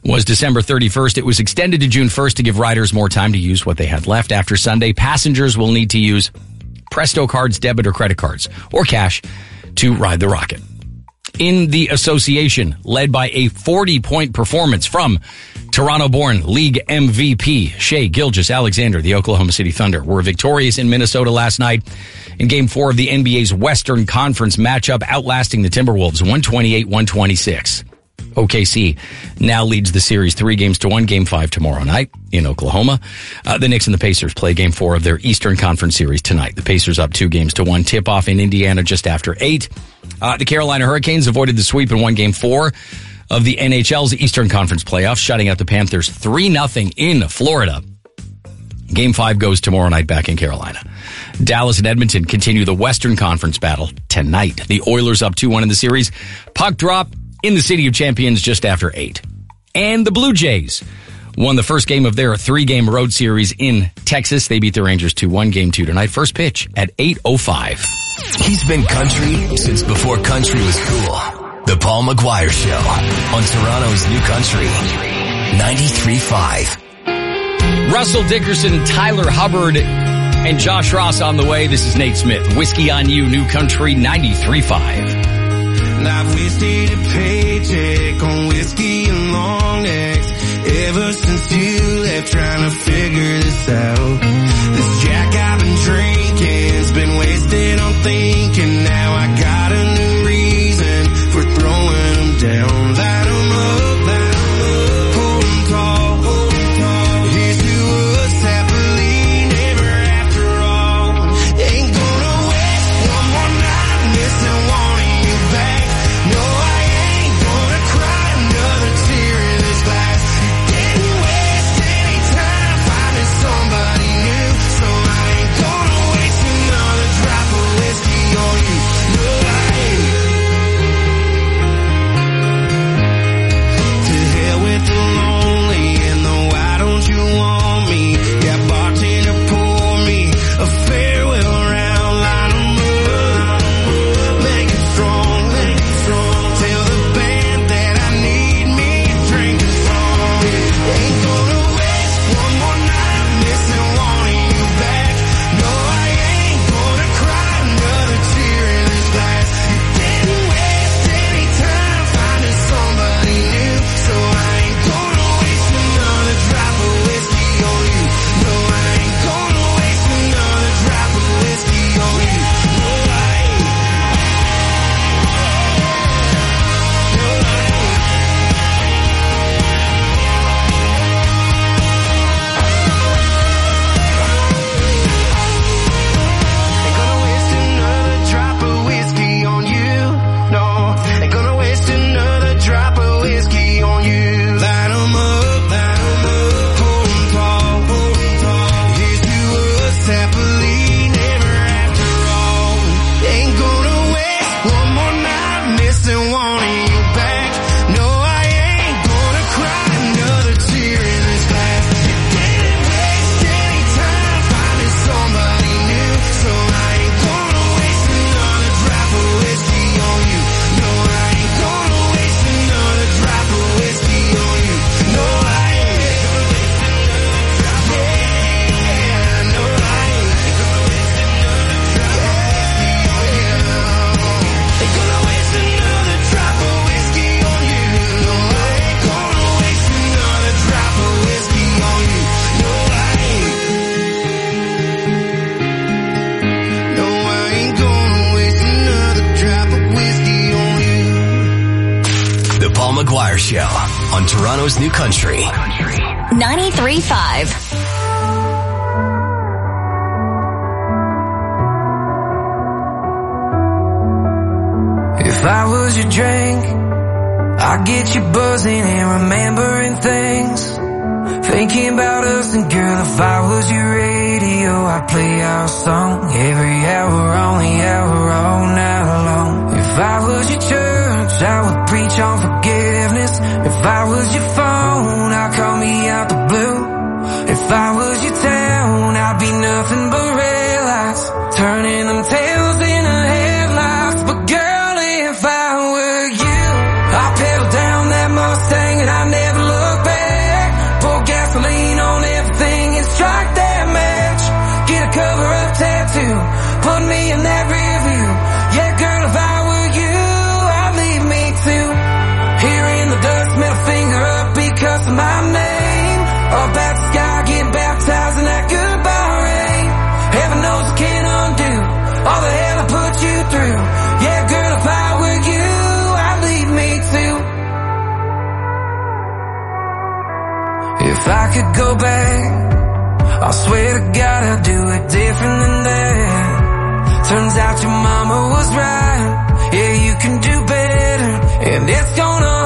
was December thirty-first. It was extended to June first to give riders more time to use what they had left. After Sunday, passengers will need to use Presto cards, debit or credit cards, or cash to ride the Rocket. In the association, led by a forty-point performance from Toronto-born league M V P Shai Gilgeous-Alexander, the Oklahoma City Thunder were victorious in Minnesota last night in Game four of the N B A's Western Conference matchup, outlasting the Timberwolves one twenty-eight one twenty-six. O K C now leads the series three games to one. Game five tomorrow night in Oklahoma. Uh, the Knicks and the Pacers play game four of their Eastern Conference series tonight. The Pacers up two games to one. Tip off in Indiana just after eight. Uh, the Carolina Hurricanes avoided the sweep and won game four of the N H L's Eastern Conference playoffs, shutting out the Panthers three nothing in Florida. Game five goes tomorrow night back in Carolina. Dallas and Edmonton continue the Western Conference battle tonight. The Oilers up two one in the series. Puck drop in the City of Champions just after eight. And the Blue Jays won the first game of their three-game road series in Texas. They beat the Rangers two one. Game two tonight. First pitch at eight oh five. He's been country since before country was cool. The Paul McGuire Show on Toronto's New Country ninety-three point five. Russell Dickerson, Tyler Hubbard, and Josh Ross on the way. This is Nate Smith. Whiskey on You, New Country ninety-three point five. And I've wasted a paycheck on whiskey and long necks ever since you left, trying to figure this out. This Jack I've been drinking's been wasted on thinking. Now I got a new reason for throwing them down. Light 'em up, light 'em up, hold 'em tall, hold 'em tall. Here's to us happily never after all. Ain't gonna waste one more night missing wanting you back. No, I ain't gonna cry another tear in this glass. Didn't waste any time finding somebody new, so I ain't gonna waste another drop of whiskey on you. No, I ain't. To hell with the lonely and the why don't you want me? Yeah, bartender, pour me a farewell round. Line 'em up, make it strong, make it strong. Tell the band that I need me a drink is strong. Ain't gonna waste one more night missing wanting you back. No, I ain't gonna cry another tear in this glass. Didn't waste any time finding somebody new, so I ain't gonna waste another drop of whiskey on you. No, I ain't gonna waste another drop of whiskey on you. No, I ain't. Ain't gonna waste another drop of whiskey on you. No, ain't gonna waste another drop of whiskey on you. Light 'em up, light 'em up, hold 'em tall, hold 'em tall. Here's to us happily never after all. Ain't gonna waste one more night missing wanting you back. No, I ain't gonna cry another tear in this glass. Didn't waste any time finding somebody new, so I ain't gonna waste another drop of whiskey on you. No, I ain't gonna waste another drop of whiskey on you. No, I ain't. Yeah, no, I ain't. Ain't gonna waste another drop of whiskey on you. No, I ain't gonna waste another drop of whiskey on you. No, I ain't. No, I ain't gonna waste another drop of whiskey on you. The Paul McGuire Show on Toronto's New Country. ninety-three point five. If I was your drink, I'd get you buzzing and remembering things. Thinking about us, and girl, if I was your radio, I'd play our song every hour on the hour all night long. If I was your church, I would preach on forgiveness. If I was your phone, I'd call me out the blue. If I was your town, I'd be nothing but red lights, turning them tails into headlights. But girl, if I were you, I'd pedal down that Mustang and I'd never look If I could go back, I swear to God I'd do it different than that. Turns out your mama was right. Yeah, you can do better, and it's gonna